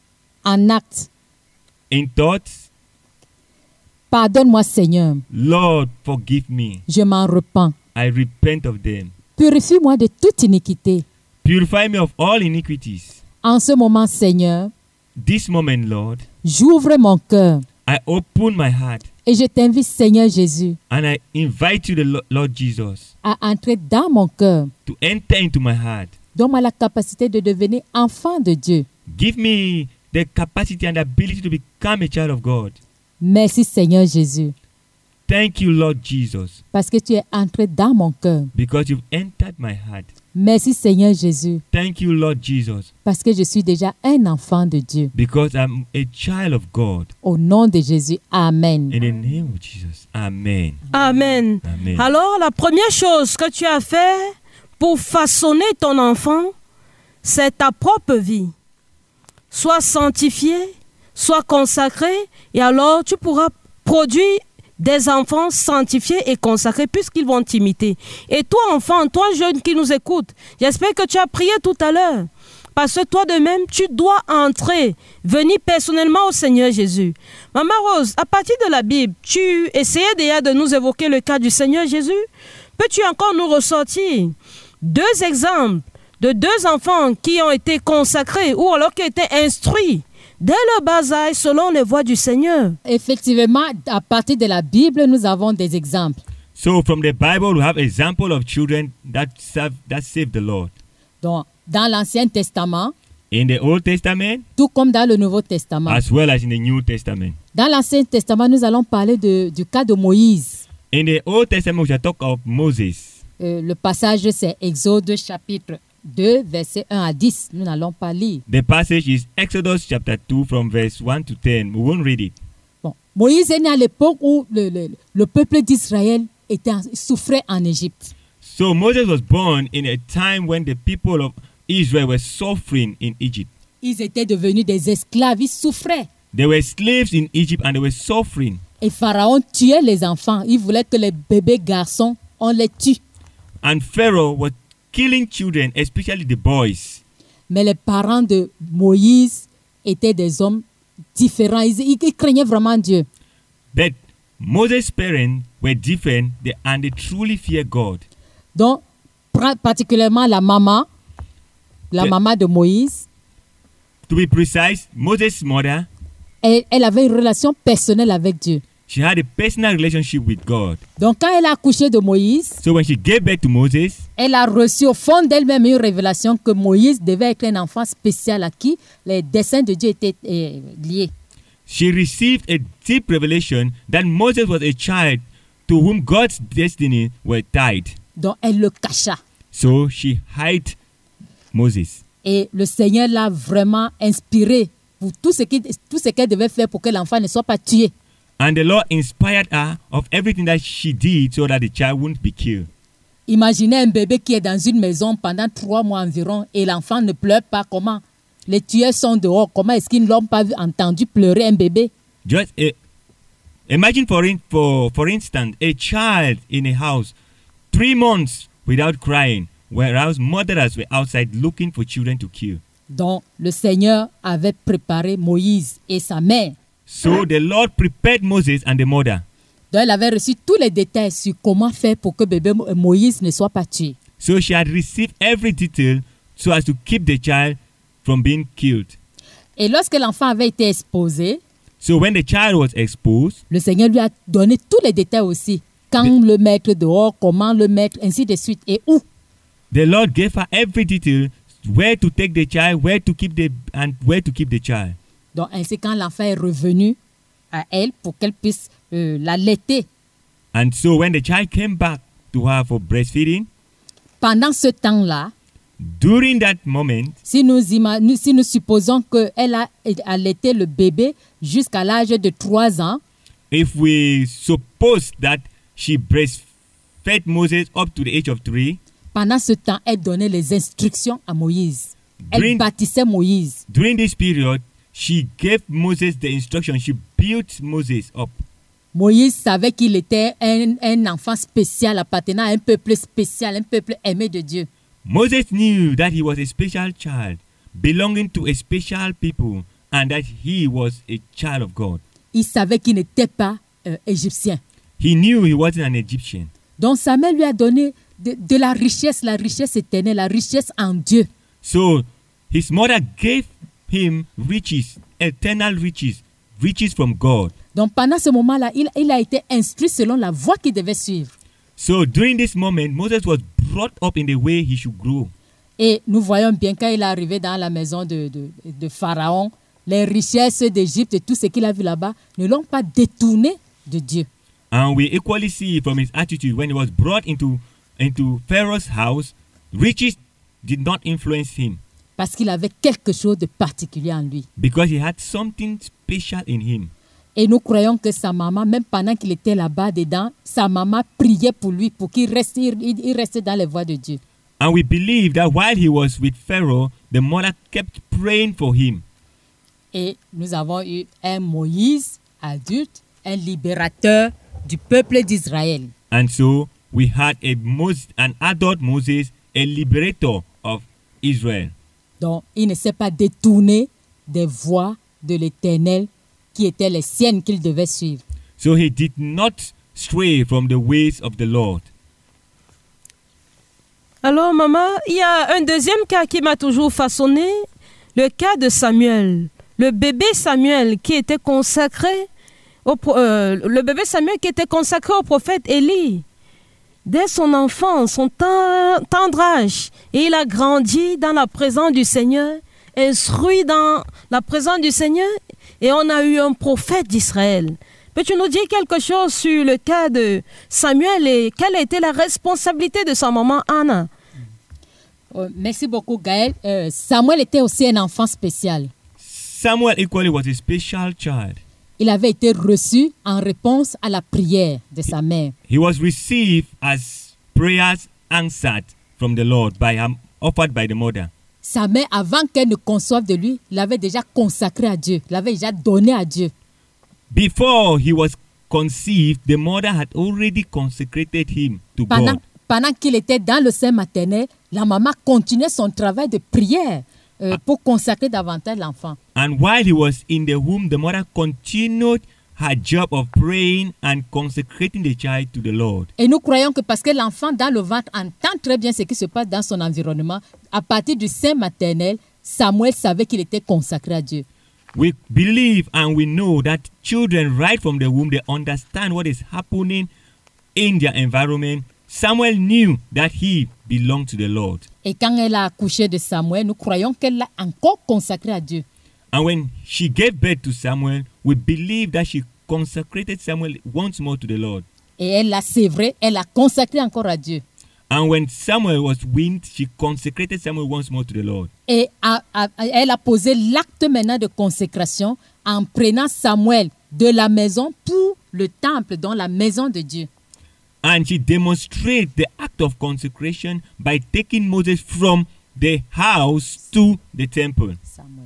en acte. in thoughts. Pardonne-moi, Seigneur, Lord, forgive me. je m'en repens. I repent of them. Purifie-moi de toute iniquité. Purify me of all iniquities. En ce moment, Seigneur, This moment, Lord, j'ouvre mon cœur I open my heart et je t'invite, Seigneur Jésus, and I invite you, the Lord Jesus, à entrer dans mon cœur. to enter into my heart. Donne-moi la capacité de devenir enfant de Dieu. Give me the capacity and ability to become a child of God. Merci, Seigneur Jésus, Thank you, Lord Jesus, parce que tu es entré dans mon cœur. because you've entered my heart. Merci, Seigneur Jésus, Thank you, Lord Jesus, parce que je suis déjà un enfant de Dieu. because I'm a child of God. Au nom de Jésus, Amen. In the name of Jesus. Amen. Amen. Amen. Alors, la première chose que tu as fait pour façonner ton enfant, c'est ta propre vie. Sois sanctifié, sois consacré, et alors tu pourras produire des enfants sanctifiés et consacrés puisqu'ils vont t'imiter. Et toi, enfant, toi, jeune qui nous écoute, j'espère que tu as prié tout à l'heure. Parce que toi de même, tu dois entrer, venir personnellement au Seigneur Jésus. Maman Rose, à partir de la Bible, tu essayais déjà de nous évoquer le cas du Seigneur Jésus. Peux-tu encore nous ressortir 2 exemples de 2 enfants qui ont été consacrés ou alors qui ont été instruits dès le bas âge selon les voies du Seigneur? Effectivement, à partir de la Bible, nous avons des exemples. So from the Bible, we have example of children that save the Lord. Donc, dans l'Ancien Testament, In the Old Testament, tout comme dans le Nouveau Testament. as well as in the New Testament. Dans l'Ancien Testament, nous allons parler du cas de Moïse. In the Old Testament, we shall talk of Moses. Le passage, c'est Exode chapitre 2, versets 1 à 10. Nous n'allons pas lire. The passage is Exodus chapter 2 from verse 1 to 10. We won't read it. Bon, Moïse est né à l'époque où le peuple d'Israël souffrait en Égypte. So Moses was born in a time when the people of Israel were suffering in Egypt. Ils étaient devenus des esclaves, ils souffraient. They were slaves in Egypt and they were suffering. Et Pharaon tuait les enfants. Il voulait que les bébés garçons, on les tue. And Pharaoh was killing children, especially the boys. Mais les parents de Moïse étaient des hommes différents. Ils craignaient vraiment Dieu. But Moses' parents were different and they truly feared God. Donc, particulièrement la maman de Moïse, To be precise, Moses' mother, elle avait une relation personnelle avec Dieu. she had a personal relationship with God. Donc, quand elle a accouché de Moïse, So when she gave birth to Moses, elle a reçu au fond d'elle-même une révélation que Moïse devait être un enfant spécial à qui les desseins de Dieu étaient liés. she received a deep revelation that Moses was a child to whom God's destiny were tied. Donc, elle le cacha. So she hid Moses. Et le Seigneur l'a vraiment inspiré pour tout ce qu'elle devait faire pour que l'enfant ne soit pas tué. And the Lord inspired her of everything that she did so that the child wouldn't be killed. Imaginez un bébé qui est dans une maison pendant 3 mois environ et l'enfant ne pleure pas. Comment? Les tueurs sont dehors. Comment est-ce qu'ils n'ont pas entendu pleurer un bébé? Just imagine for instance, a child in a house 3 months without crying, whereas mothers were outside looking for children to kill. Donc, le Seigneur avait préparé Moïse et sa mère. So the Lord prepared Moses and the mother. Donc, elle avait reçu tous les détails sur comment faire pour que bébé Moïse ne soit pas tué. So she had received every detail so as to keep the child from being killed. Et lorsque l'enfant avait été exposé, So when the child was exposed, le Seigneur lui a donné tous les détails aussi. Quand le mettre dehors, comment le mettre, ainsi de suite, et où. the Lord gave her every detail, where to take the child, where to keep the child. Donc, ainsi, quand l'enfant est revenu à elle pour qu'elle puisse l'allaiter, And so when the child came back to her for breastfeeding, pendant ce temps-là, during that moment, si nous supposons qu'elle a allaité le bébé jusqu'à l'âge de 3 ans, if we suppose that she breastfed Moses up to the age of 3, Pendant ce temps, elle donnait les instructions à Moïse. Elle During- bâtissait Moïse. During this period, she gave Moses the instruction. She built Moses up. Moïse savait qu'il était un enfant spécial appartenant à un peuple spécial, un peuple aimé de Dieu. Moses knew that he was a special child, belonging to a special people, and that he was a child of God. Il savait qu'il n'était pas égyptien. He knew he wasn't an Egyptian. Donc sa mère lui a donné de la richesse éternelle, la richesse en Dieu. So his mother gave him riches, eternal riches, riches from God. Donc pendant ce moment-là, il a été instruit selon la voie qu'il devait suivre. So during this moment, Moses was brought up in the way he should grow. Et nous voyons bien quand il est arrivé dans la maison de Pharaon, les richesses d'Égypte et tout ce qu'il a vu là-bas ne l'ont pas détourné de Dieu. And we equally see from his attitude when he was brought into Pharaoh's house, riches did not influence him Parce qu'il avait quelque chose de particulier en lui. because he had something special in him. Et nous croyons que sa maman, même pendant qu'il était là-bas dedans, sa maman priait pour lui, pour qu'il reste, il reste dans les voies de Dieu. And we believe that while he was with Pharaoh, the mother kept praying for him. Et nous avons eu un Moïse adulte, un libérateur du peuple d'Israël. And so we had an adult Moses, a liberator of Israel. Donc, il ne s'est pas détourné des voies de l'Éternel qui étaient les siennes qu'il devait suivre. So he did not stray from the ways of the Lord. Alors, maman, il y a un deuxième cas qui m'a toujours façonné, le cas de Samuel. Le bébé Samuel qui était consacré au prophète Élie. Dès son enfance, son tendre âge, et il a grandi dans la présence du Seigneur, instruit dans la présence du Seigneur, et on a eu un prophète d'Israël. Peux-tu nous dire quelque chose sur le cas de Samuel et quelle a été la responsabilité de sa maman Anna? Merci beaucoup, Gaël. Samuel était aussi un enfant spécial. Samuel equally was a special child. Il avait été reçu en réponse à la prière de sa mère. He was received as prayers answered from the Lord offered by the mother. Sa mère, avant qu'elle ne conçoive de lui, l'avait déjà consacré à Dieu, l'avait déjà donné à Dieu. Before he was conceived, the mother had already consecrated him to God. Pendant qu'il était dans le sein maternel, la maman continuait son travail de prière pour consacrer davantage l'enfant. And while he was in the womb, the mother continued her job of praying and consecrating the child to the Lord. Et nous croyons que parce que l'enfant dans le ventre entend très bien ce qui se passe dans son environnement, à partir du sein maternel, Samuel savait qu'il était consacré à Dieu. We believe and we know that children right from the womb, they understand what is happening in their environment. Samuel knew that he belonged to the Lord. Et quand elle a accouché de Samuel, nous croyons qu'elle l'a encore consacré à Dieu. And when she gave birth to Samuel, we believe that she consecrated Samuel once more to the Lord. Et elle l'a sévré, elle l'a consacré encore à Dieu. And when Samuel was weaned, she consecrated Samuel once more to the Lord. Et elle a posé l'acte maintenant de consécration en prenant Samuel de la maison pour le temple, dans la maison de Dieu. And she demonstrated the act of consecration by taking Moses from the house to the temple.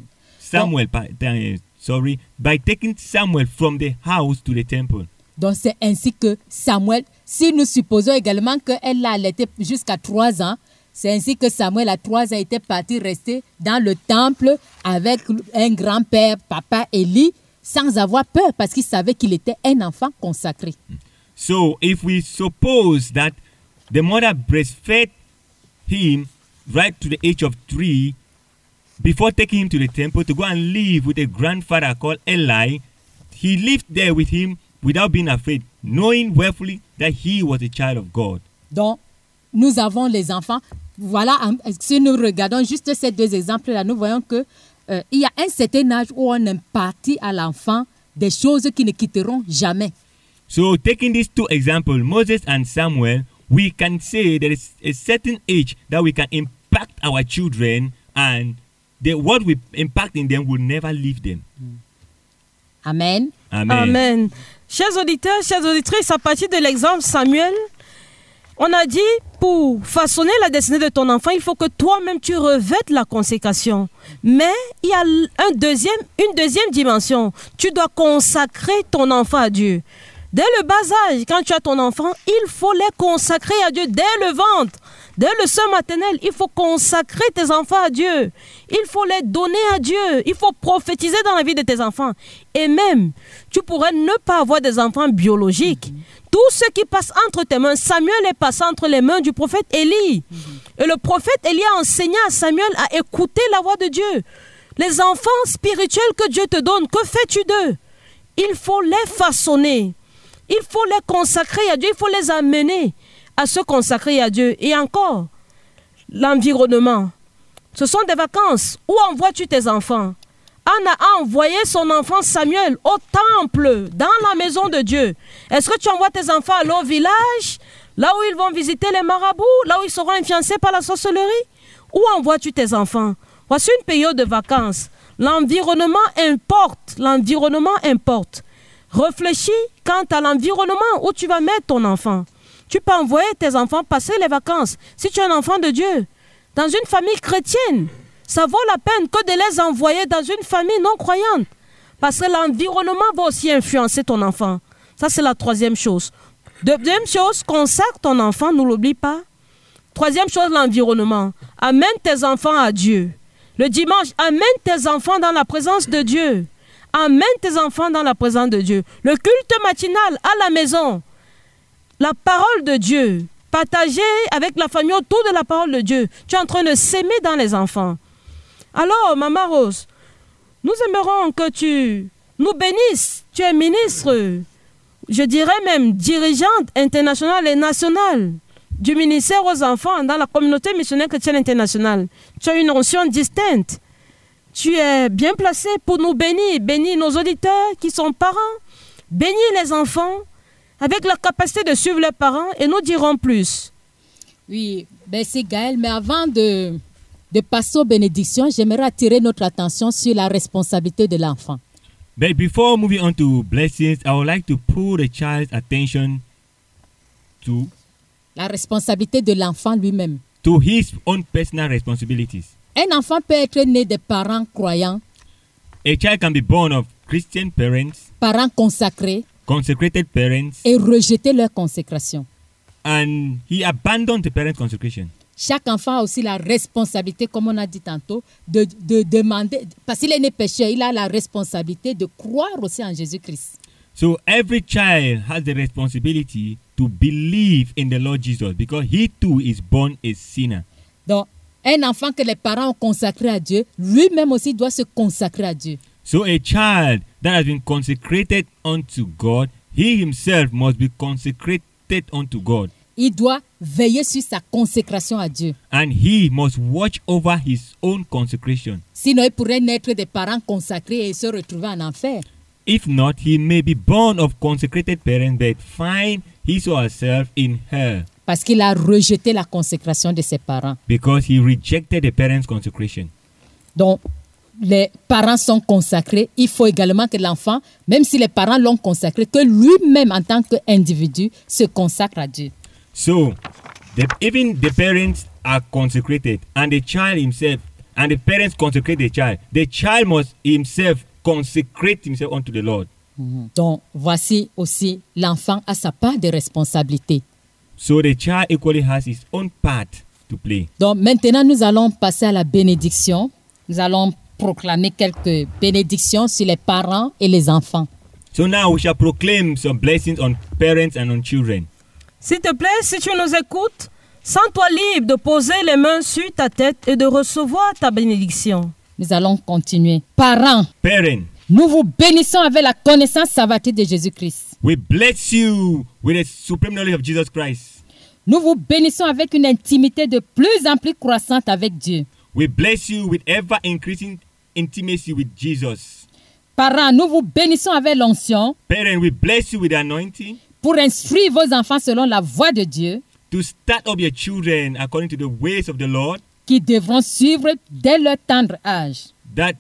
By taking Samuel from the house to the temple. Donc c'est ainsi que Samuel, si nous supposons également qu'elle l'a allaité jusqu'à 3 ans, c'est ainsi que Samuel à 3 ans était parti rester dans le temple avec un grand-père, papa Élie, sans avoir peur parce qu'il savait qu'il était un enfant consacré. So if we suppose that the mother breastfed him right to the age of 3, before taking him to the temple to go and live with a grandfather called Eli, he lived there with him without being afraid, knowing willfully that he was a child of God. Donc, nous avons les enfants. Voilà, si nous regardons juste ces 2 exemples-là, nous voyons que il y a un certain âge où on impartit à l'enfant des choses qui ne quitteront jamais. So taking these 2 examples, Moses and Samuel, we can say there is a certain age that we can impact our children, and what we impact in them will never leave them. Amen. Amen. Amen. Chers auditeurs, chères auditrices, à partir de l'exemple Samuel, On a dit, pour façonner la destinée de ton enfant, il faut que toi-même tu revêtes la consécration. Mais il y a une deuxième dimension. Tu dois consacrer ton enfant à Dieu. Dès le bas âge, quand tu as ton enfant, il faut les consacrer à Dieu. Dès le ventre, dès le sein maternel, il faut consacrer tes enfants à Dieu. Il faut les donner à Dieu. Il faut prophétiser dans la vie de tes enfants. Et même, tu pourrais ne pas avoir des enfants biologiques. Tout ce qui passe entre tes mains, Samuel est passé entre les mains du prophète Élie. Et le prophète Élie a enseigné à Samuel à écouter la voix de Dieu. Les enfants spirituels que Dieu te donne, que fais-tu d'eux? Il faut les façonner. Il faut les consacrer à Dieu. Il faut les amener à se consacrer à Dieu. Et encore, l'environnement. Ce sont des vacances. Où envoies-tu tes enfants? Anna a envoyé son enfant Samuel au temple, dans la maison de Dieu. Est-ce que tu envoies tes enfants à leur village, là où ils vont visiter les marabouts, là où ils seront influencés par la sorcellerie? Où envoies-tu tes enfants? Voici une période de vacances. L'environnement importe. L'environnement importe. Réfléchis quant à l'environnement où tu vas mettre ton enfant. Tu peux envoyer tes enfants passer les vacances. Si tu es un enfant de Dieu, dans une famille chrétienne, ça vaut la peine que de les envoyer dans une famille non croyante. Parce que l'environnement va aussi influencer ton enfant. Ça, c'est la troisième chose. Deuxième chose, consacre ton enfant, ne l'oublie pas. Troisième chose, l'environnement. Amène tes enfants à Dieu. Le dimanche, amène tes enfants dans la présence de Dieu. Amène tes enfants dans la présence de Dieu. Le culte matinal à la maison. La parole de Dieu. Partager avec la famille autour de la parole de Dieu. Tu es en train de s'aimer dans les enfants. Alors, Maman Rose, nous aimerons que tu nous bénisses. Tu es ministre, je dirais même dirigeante internationale et nationale du ministère aux enfants dans la communauté missionnaire chrétienne internationale. Tu as une onction distincte. Tu es bien placé pour nous bénir. Bénis nos auditeurs qui sont parents. Bénis les enfants avec la capacité de suivre leurs parents et nous dirons plus. Oui, merci Gaël. Mais avant de passer aux bénédictions, j'aimerais attirer notre attention sur la responsabilité de l'enfant. But before moving on to blessings, I would like to pull the child's attention to La responsabilité de l'enfant lui-même. his own personal responsibilities. Un enfant peut être né de parents croyants, A child can be born of Christian parents, parents consacrés, consecrated parents, et rejeter leur consécration. and he abandoned the parents' consecration. Chaque enfant a aussi la responsabilité, comme on a dit tantôt, de demander, parce qu'il est né pécheur, il a la responsabilité de croire aussi en Jésus-Christ. So every child has the responsibility to believe in the Lord Jesus because he too is born a sinner. Donc, un enfant que les parents ont consacré à Dieu, lui-même aussi doit se consacrer à Dieu. So a child that has been consecrated unto God, he himself must be consecrated unto God. Il doit veiller sur sa consécration à Dieu. And he must watch over his own consecration. Sinon, il pourrait naître des parents consacrés et se retrouver en enfer. If not, he may be born of consecrated parents but find his or herself in hell Parce qu'il a rejeté la consécration de ses parents. because he rejected the parents' consecration. Donc, les parents sont consacrés. Il faut également que l'enfant, même si les parents l'ont consacré, que lui-même, en tant qu'individu, se consacre à Dieu. So, even the parents are consecrated and the child himself, and the parents consecrate the child must himself consecrate himself unto the Lord. Donc, voici aussi, l'enfant a sa part de responsabilité. So the child equally has his own part to play. Donc, maintenant, nous allons passer à la bénédiction. Nous allons proclamer quelques bénédictions sur les parents et les enfants. So now we shall proclaim some blessings on parents and on children. S'il te plaît, si tu nous écoutes, sens-toi libre de poser les mains sur ta tête et de recevoir ta bénédiction. Nous allons continuer. Parents, Parent, nous vous bénissons avec la connaissance salvatrice de Jésus-Christ. we bless you with the supreme knowledge of Jesus Christ. Nous vous bénissons avec une intimité de plus en plus croissante avec Dieu. We bless you with ever increasing intimacy with Jesus. Parents, nous vous bénissons avec l'onction Parent, we bless you with the anointing pour instruire vos enfants selon la voie de Dieu, to start up your children according to the ways of the Lord, qui devront suivre dès leur tendre âge.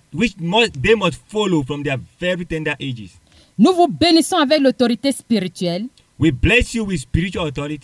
they must follow from their very tender ages. Nous vous bénissons avec l'autorité spirituelle We bless you with spiritual authorities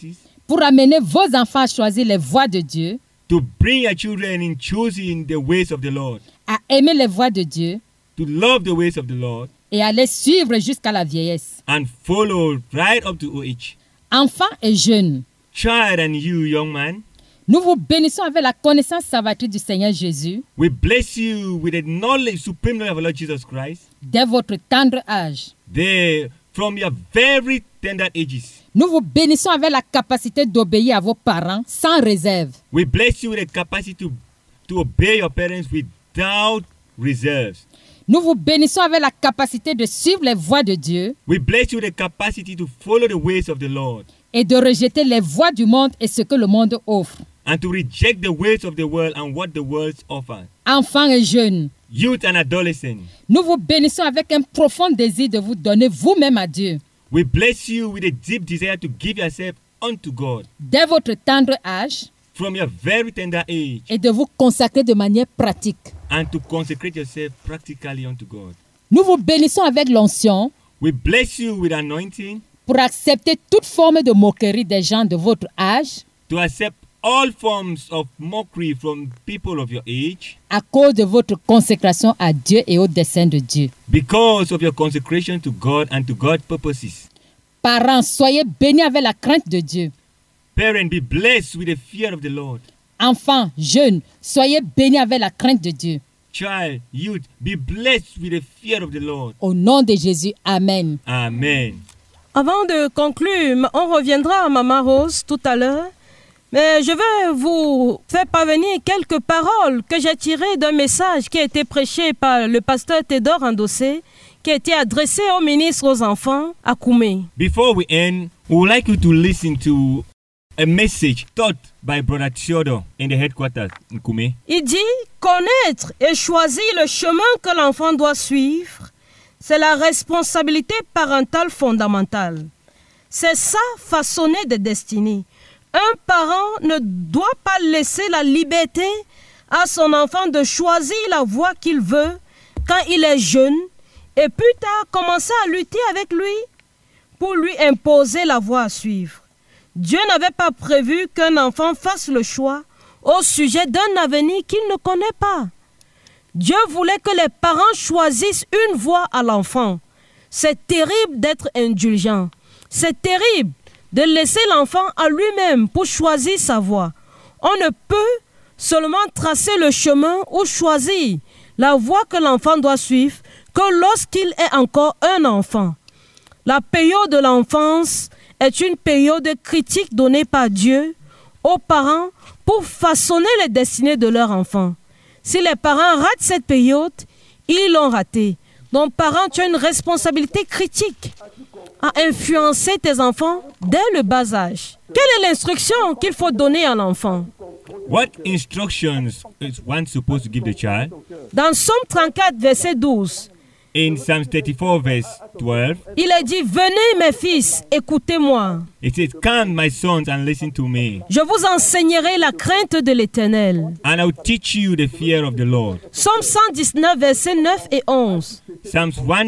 pour amener vos enfants à choisir les voies de Dieu, to bring your children in choosing the ways of the Lord, à aimer les voies de Dieu to love the ways of the Lord, et à les suivre jusqu'à la vieillesse. and follow right up to old age. Enfants et jeunes, Child and you, young man, nous vous bénissons avec la connaissance salvatrice du Seigneur Jésus we bless you with the knowledge, supreme knowledge of our Lord Jesus Christ, dès votre tendre âge. there from your very tender ages. Nous vous bénissons avec la capacité d'obéir à vos parents sans réserve. We bless you with the capacity to obey your parents without reserves. Nous vous bénissons avec la capacité de suivre les voies de Dieu We bless you with the capacity to follow the ways of the Lord et de rejeter les voies du monde et ce que le monde offre. and to reject the ways of the world and what the world offers. Enfants et jeunes, Youth and adolescents, nous vous bénissons avec un profond désir de vous donner vous-même à Dieu. we bless you with a deep desire to give yourself unto God Dès votre tendre âge from your very tender age et de vous consacrer de manière pratique. and to consecrate yourself practically unto God. Nous vous bénissons avec l'onction We bless you with anointing pour accepter toute forme de moquerie des gens de votre âge to accept all forms of mockery from people of your age à cause de votre consécration à Dieu et au dessein de Dieu. because of your consecration to God and to God's purposes. Parents, soyez bénis avec la crainte de Dieu. Parents, be blessed with the fear of the Lord. Enfants, jeunes, soyez bénis avec la crainte de Dieu. Child, youth, be blessed with the fear of the Lord. Au nom de Jésus, Amen. Amen. Avant de conclure, on reviendra à Maman Rose tout à l'heure. Mais je vais vous faire parvenir quelques paroles que j'ai tirées d'un message qui a été prêché par le pasteur Théodore Andossé, qui a été adressé au ministre aux enfants à Koumé. Before we end, we would like you to listen to a message taught by Brother Theodore in the headquarters in Koumé. Il dit « Connaître et choisir le chemin que l'enfant doit suivre, c'est la responsabilité parentale fondamentale. C'est ça, façonner des destinées. Un parent ne doit pas laisser la liberté à son enfant de choisir la voie qu'il veut quand il est jeune et plus tard commencer à lutter avec lui pour lui imposer la voie à suivre. Dieu n'avait pas prévu qu'un enfant fasse le choix au sujet d'un avenir qu'il ne connaît pas. Dieu voulait que les parents choisissent une voie à l'enfant. C'est terrible d'être indulgent. C'est terrible de laisser l'enfant à lui-même pour choisir sa voie. On ne peut seulement tracer le chemin ou choisir la voie que l'enfant doit suivre que lorsqu'il est encore un enfant. La période de l'enfance est une période critique donnée par Dieu aux parents pour façonner les destinées de leur enfant. Si les parents ratent cette période, ils l'ont raté. Donc, parents, tu as une responsabilité critique à influencer tes enfants dès le bas âge. Quelle est l'instruction qu'il faut donner à l'enfant? What instructions is one supposed to give the child? Dans Psaume 34, verset 12, In Psalm 34, verse 12, il est dit « Venez mes fils, écoutez-moi. it says, Come, my sons, and listen to me, Je vous enseignerai la crainte de l'Éternel. and I will teach you the fear of the Lord. » Psaume 119, versets 9 et 11. Psalms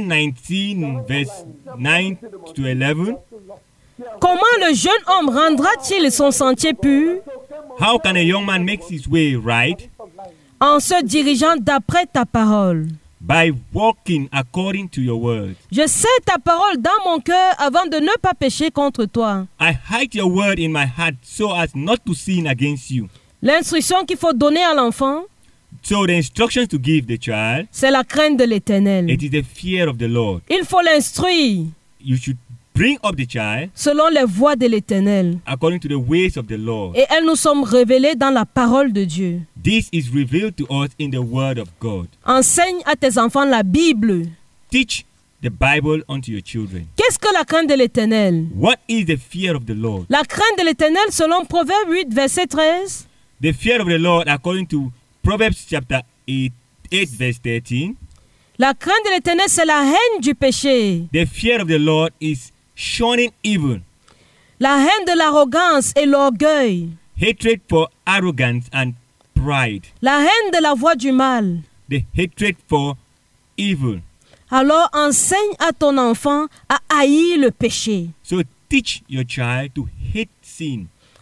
119, verse 9 to 11. Comment le jeune homme rendra-t-il son sentier pur? How can a young man make his way right? En se dirigeant d'après ta parole. By walking according to your word. Je sais ta parole dans mon cœur avant de ne pas pécher contre toi. I hide your word in my heart so as not to sin against you. L'instruction qu'il faut donner à l'enfant, So the instructions to give the child, c'est la crainte de l'Éternel. it is the fear of the Lord. Il faut l'instruire You should bring up the child selon les voies de l'Éternel. according to the ways of the Lord. Et elles nous sont révélées dans la parole de Dieu. This is revealed to us in the word of God. Enseigne à tes enfants la Bible. Teach the Bible unto your children. Qu'est-ce que la crainte de l'Éternel? What is the fear of the Lord? La crainte de l'Éternel selon Proverbe 8, verset 13. The fear of the Lord according to Proverbs chapter 8 verse 13. La crainte de l'Éternel, c'est la haine du péché. The fear of the Lord is shunning evil, La haine de l'arrogance et l'orgueil. hatred for arrogance and pride, La haine de la voie du mal. the hatred for evil. Alors enseigne à ton enfant à haïr le péché. So teach your child to hate sin.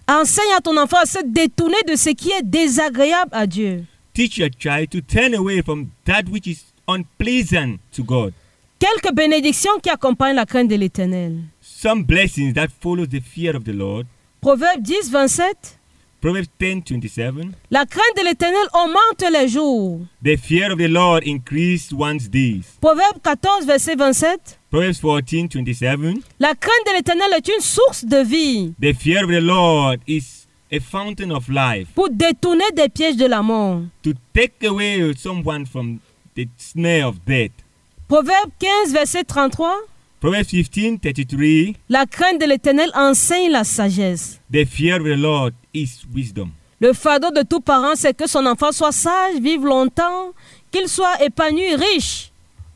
Enseigne à ton enfant à se détourner de ce qui est désagréable à Dieu. Teach your child to turn away from that which is unpleasant to God. Quelques bénédictions qui accompagnent la crainte de l'Éternel. Some blessings that follows the fear of the Lord. Proverbe 10, 27. Proverbs 10:27. La crainte de l'Éternel augmente les jours. The fear of the Lord increased one's days. Proverbe 14, verset 27. Proverbs 14:27. La crainte de l'Éternel est une source de vie The fear of the Lord is a fountain of life, pour détourner des pièges de la mort. to take away someone from the snare of death. Proverbe 15, verset 33. Proverbs 15:33. La crainte de l'Éternel enseigne la sagesse. The fear of the Lord is wisdom. Le fardeau de tout parent, c'est que son enfant soit sage, vive longtemps, qu'il soit épanoui, riche.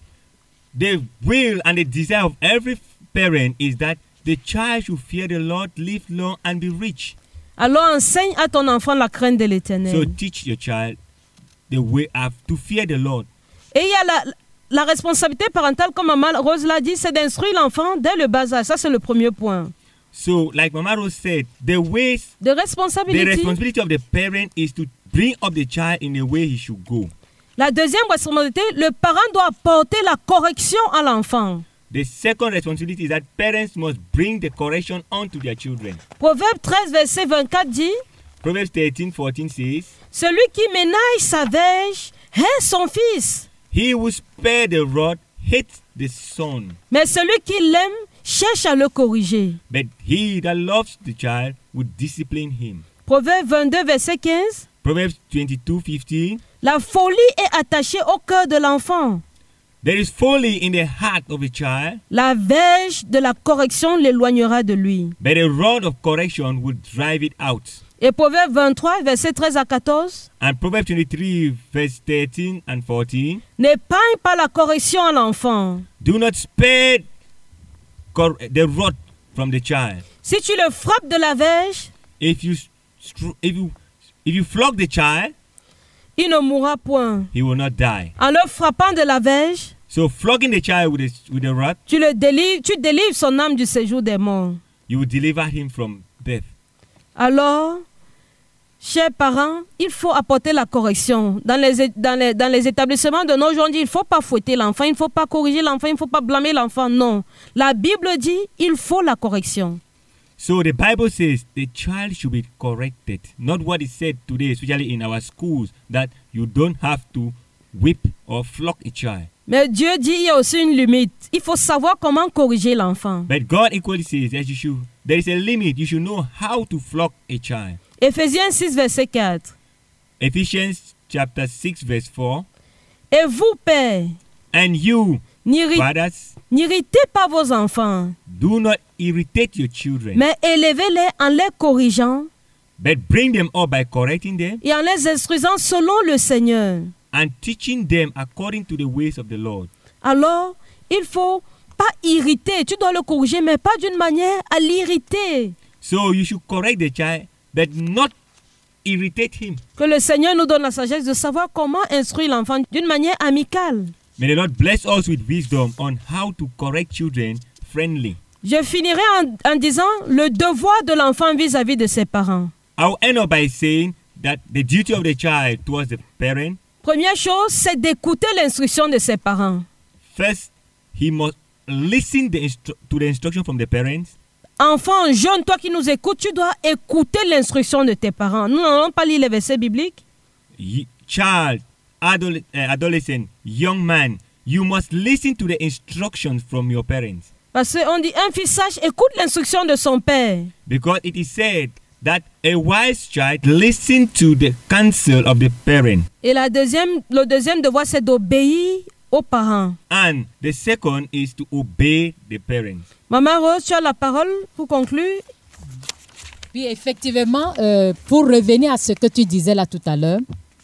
The will and the desire of every parent is that the child should fear the Lord, live long, and be rich. Alors enseigne à ton enfant la crainte de So l'Éternel. teach your child the way of to fear the Lord. Et il y a la responsabilité parentale, comme Maman Rose l'a dit, c'est d'instruire l'enfant dès le bas âge. Ça, c'est le premier point. So, like Mama Rose said, the De responsabilité. responsibility of the parent is to bring up the child in the way he should go. La deuxième responsabilité, le parent doit apporter la correction à l'enfant. The second responsibility is that parents must bring the correction onto their children. Proverbe 13, verset 24 dit, Proverbs 13:14 says, celui qui ménage sa verge hait son fils, "He who spare the rod hates the son, mais celui qui l'aime cherche à le corriger. but he that loves the child will discipline him." Proverbe 22, verset 15, Proverbs 22:15. la folie est attachée au cœur de l'enfant. There is folly in the heart of a child, La verge de la correction l'éloignera de lui. but a rod of correction will drive it out. Et Proverbe 23, verset 13 à 14, And Proverbs 23, verse 13 and 14. n'épargne pas la correction à l'enfant. Do not spare the rod from the child. Si tu le frappes de la verge, If you flog the child, il ne mourra point. he will not die. En le frappant de la verge, So flogging the child with a rod, tu délivres son âme du séjour des morts. you will deliver him from death. Alors, chers parents, il faut apporter la correction. Dans les établissements de nos jours, on dit il ne faut pas fouetter l'enfant, il ne faut pas corriger l'enfant, il ne faut pas blâmer l'enfant. Non. La Bible dit il faut la correction. So the Bible says the child should be corrected. Not what is said today, especially in our schools, that you don't have to whip or flog a child. Mais Dieu dit il y a aussi une limite. Il faut savoir comment corriger l'enfant. But God equally says that there is a limit. You should know how to flog a child. Éphésiens 6, verset 4. Ephesians chapter 6, verse 4. Et vous, pères, And you, fathers, n'irritez pas vos enfants, do not irritate your children, mais élevez-les en les corrigeant but bring them up by correcting them et en les instruisant selon le Seigneur. and teaching them according to the ways of the Lord. Alors, il faut pas irriter. Tu dois le corriger, mais pas d'une manière à l'irriter. So you should correct the child, but not irritate him. Que le Seigneur nous donne la sagesse de savoir comment instruire l'enfant d'une manière amicale. May the Lord bless us with wisdom on how to correct children friendly. Je finirai en disant le devoir de l'enfant vis-à-vis de ses parents. I'll end up by saying that the duty of the child towards the parent, Première chose, c'est d'écouter l'instruction de ses parents. first, he must listen to the instruction from the parents. Enfant, jeune, toi qui nous écoutes, tu dois écouter l'instruction de tes parents. Nous n'allons pas lire les versets bibliques. Child, adolescent, young man, you must listen to the instructions from your parents. Parce qu'on dit, un fils sage écoute l'instruction de son père. Because it is said that a wise child listens to the counsel of the parent. Et le deuxième devoir, c'est d'obéir aux parents. And the second is to obey the parents. Maman Rose, tu as la parole pour conclure. Puis effectivement, pour revenir à ce que tu disais là tout à l'heure,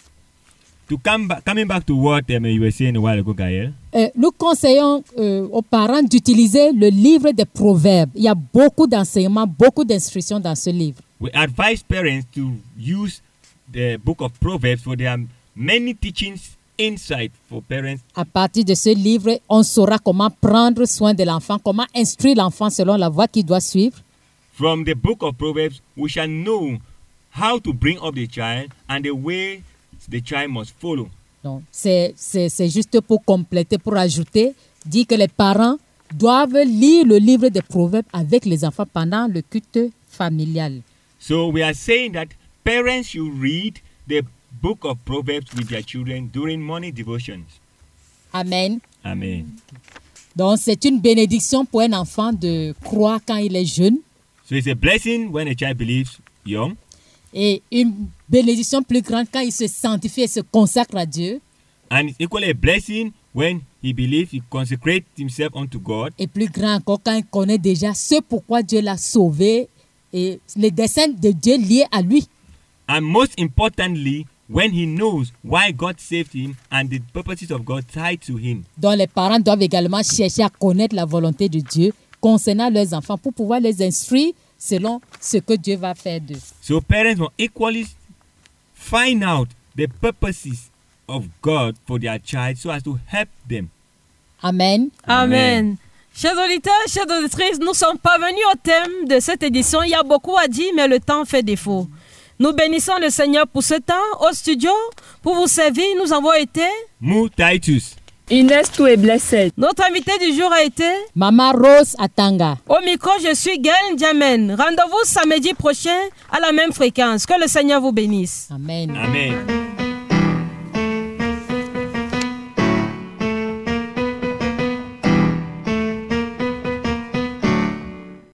Coming back to what you were saying a while ago, Gaël. nous conseillons aux parents d'utiliser le livre des Proverbes. Il y a beaucoup d'enseignements, beaucoup d'instructions dans ce livre. We advise parents to use the book of Proverbs for there are many teachings insight for parents. À partir de ce livre, on saura comment prendre soin de l'enfant, comment instruire l'enfant selon la voie qu'il doit suivre. from the book of Proverbs, we shall know how to bring up the child and the way the child must follow. Donc, c'est juste pour compléter, pour ajouter, dit que les parents doivent lire le livre des Proverbes avec les enfants pendant le culte familial. So we are saying that parents should read the book of Proverbs with their children during morning devotions. Amen. Amen. Donc, c'est une bénédiction pour un enfant de croire quand il est jeune. So it's a blessing when a child believes young. Et une bénédiction plus grande quand il se sanctifie et se consacre à Dieu. And it's equally a blessing when he believes, he consecrates himself unto God. Et plus grand encore quand il connaît déjà ce pourquoi Dieu l'a sauvé et les desseins de Dieu liés à lui. And most importantly, when he knows why God saved him and the purposes of God tied to him. Donc les parents doivent également chercher à connaître la volonté de Dieu concernant leurs enfants pour pouvoir les instruire selon ce que Dieu va faire d'eux. So parents will equally find out the purposes of God for their child so as to help them. Amen. Amen. Chers auditeurs, chères auditrices, nous sommes parvenus au thème de cette édition. Il y a beaucoup à dire, mais le temps fait défaut. Nous bénissons le Seigneur pour ce temps. Au studio, pour vous servir, nous avons été Mu Titus. Inès Toué Blessed. Notre invité du jour a été Maman Rose Atanga. Au micro, je suis Gaël Diamen. Rendez-vous samedi prochain à la même fréquence. Que le Seigneur vous bénisse. Amen. Amen.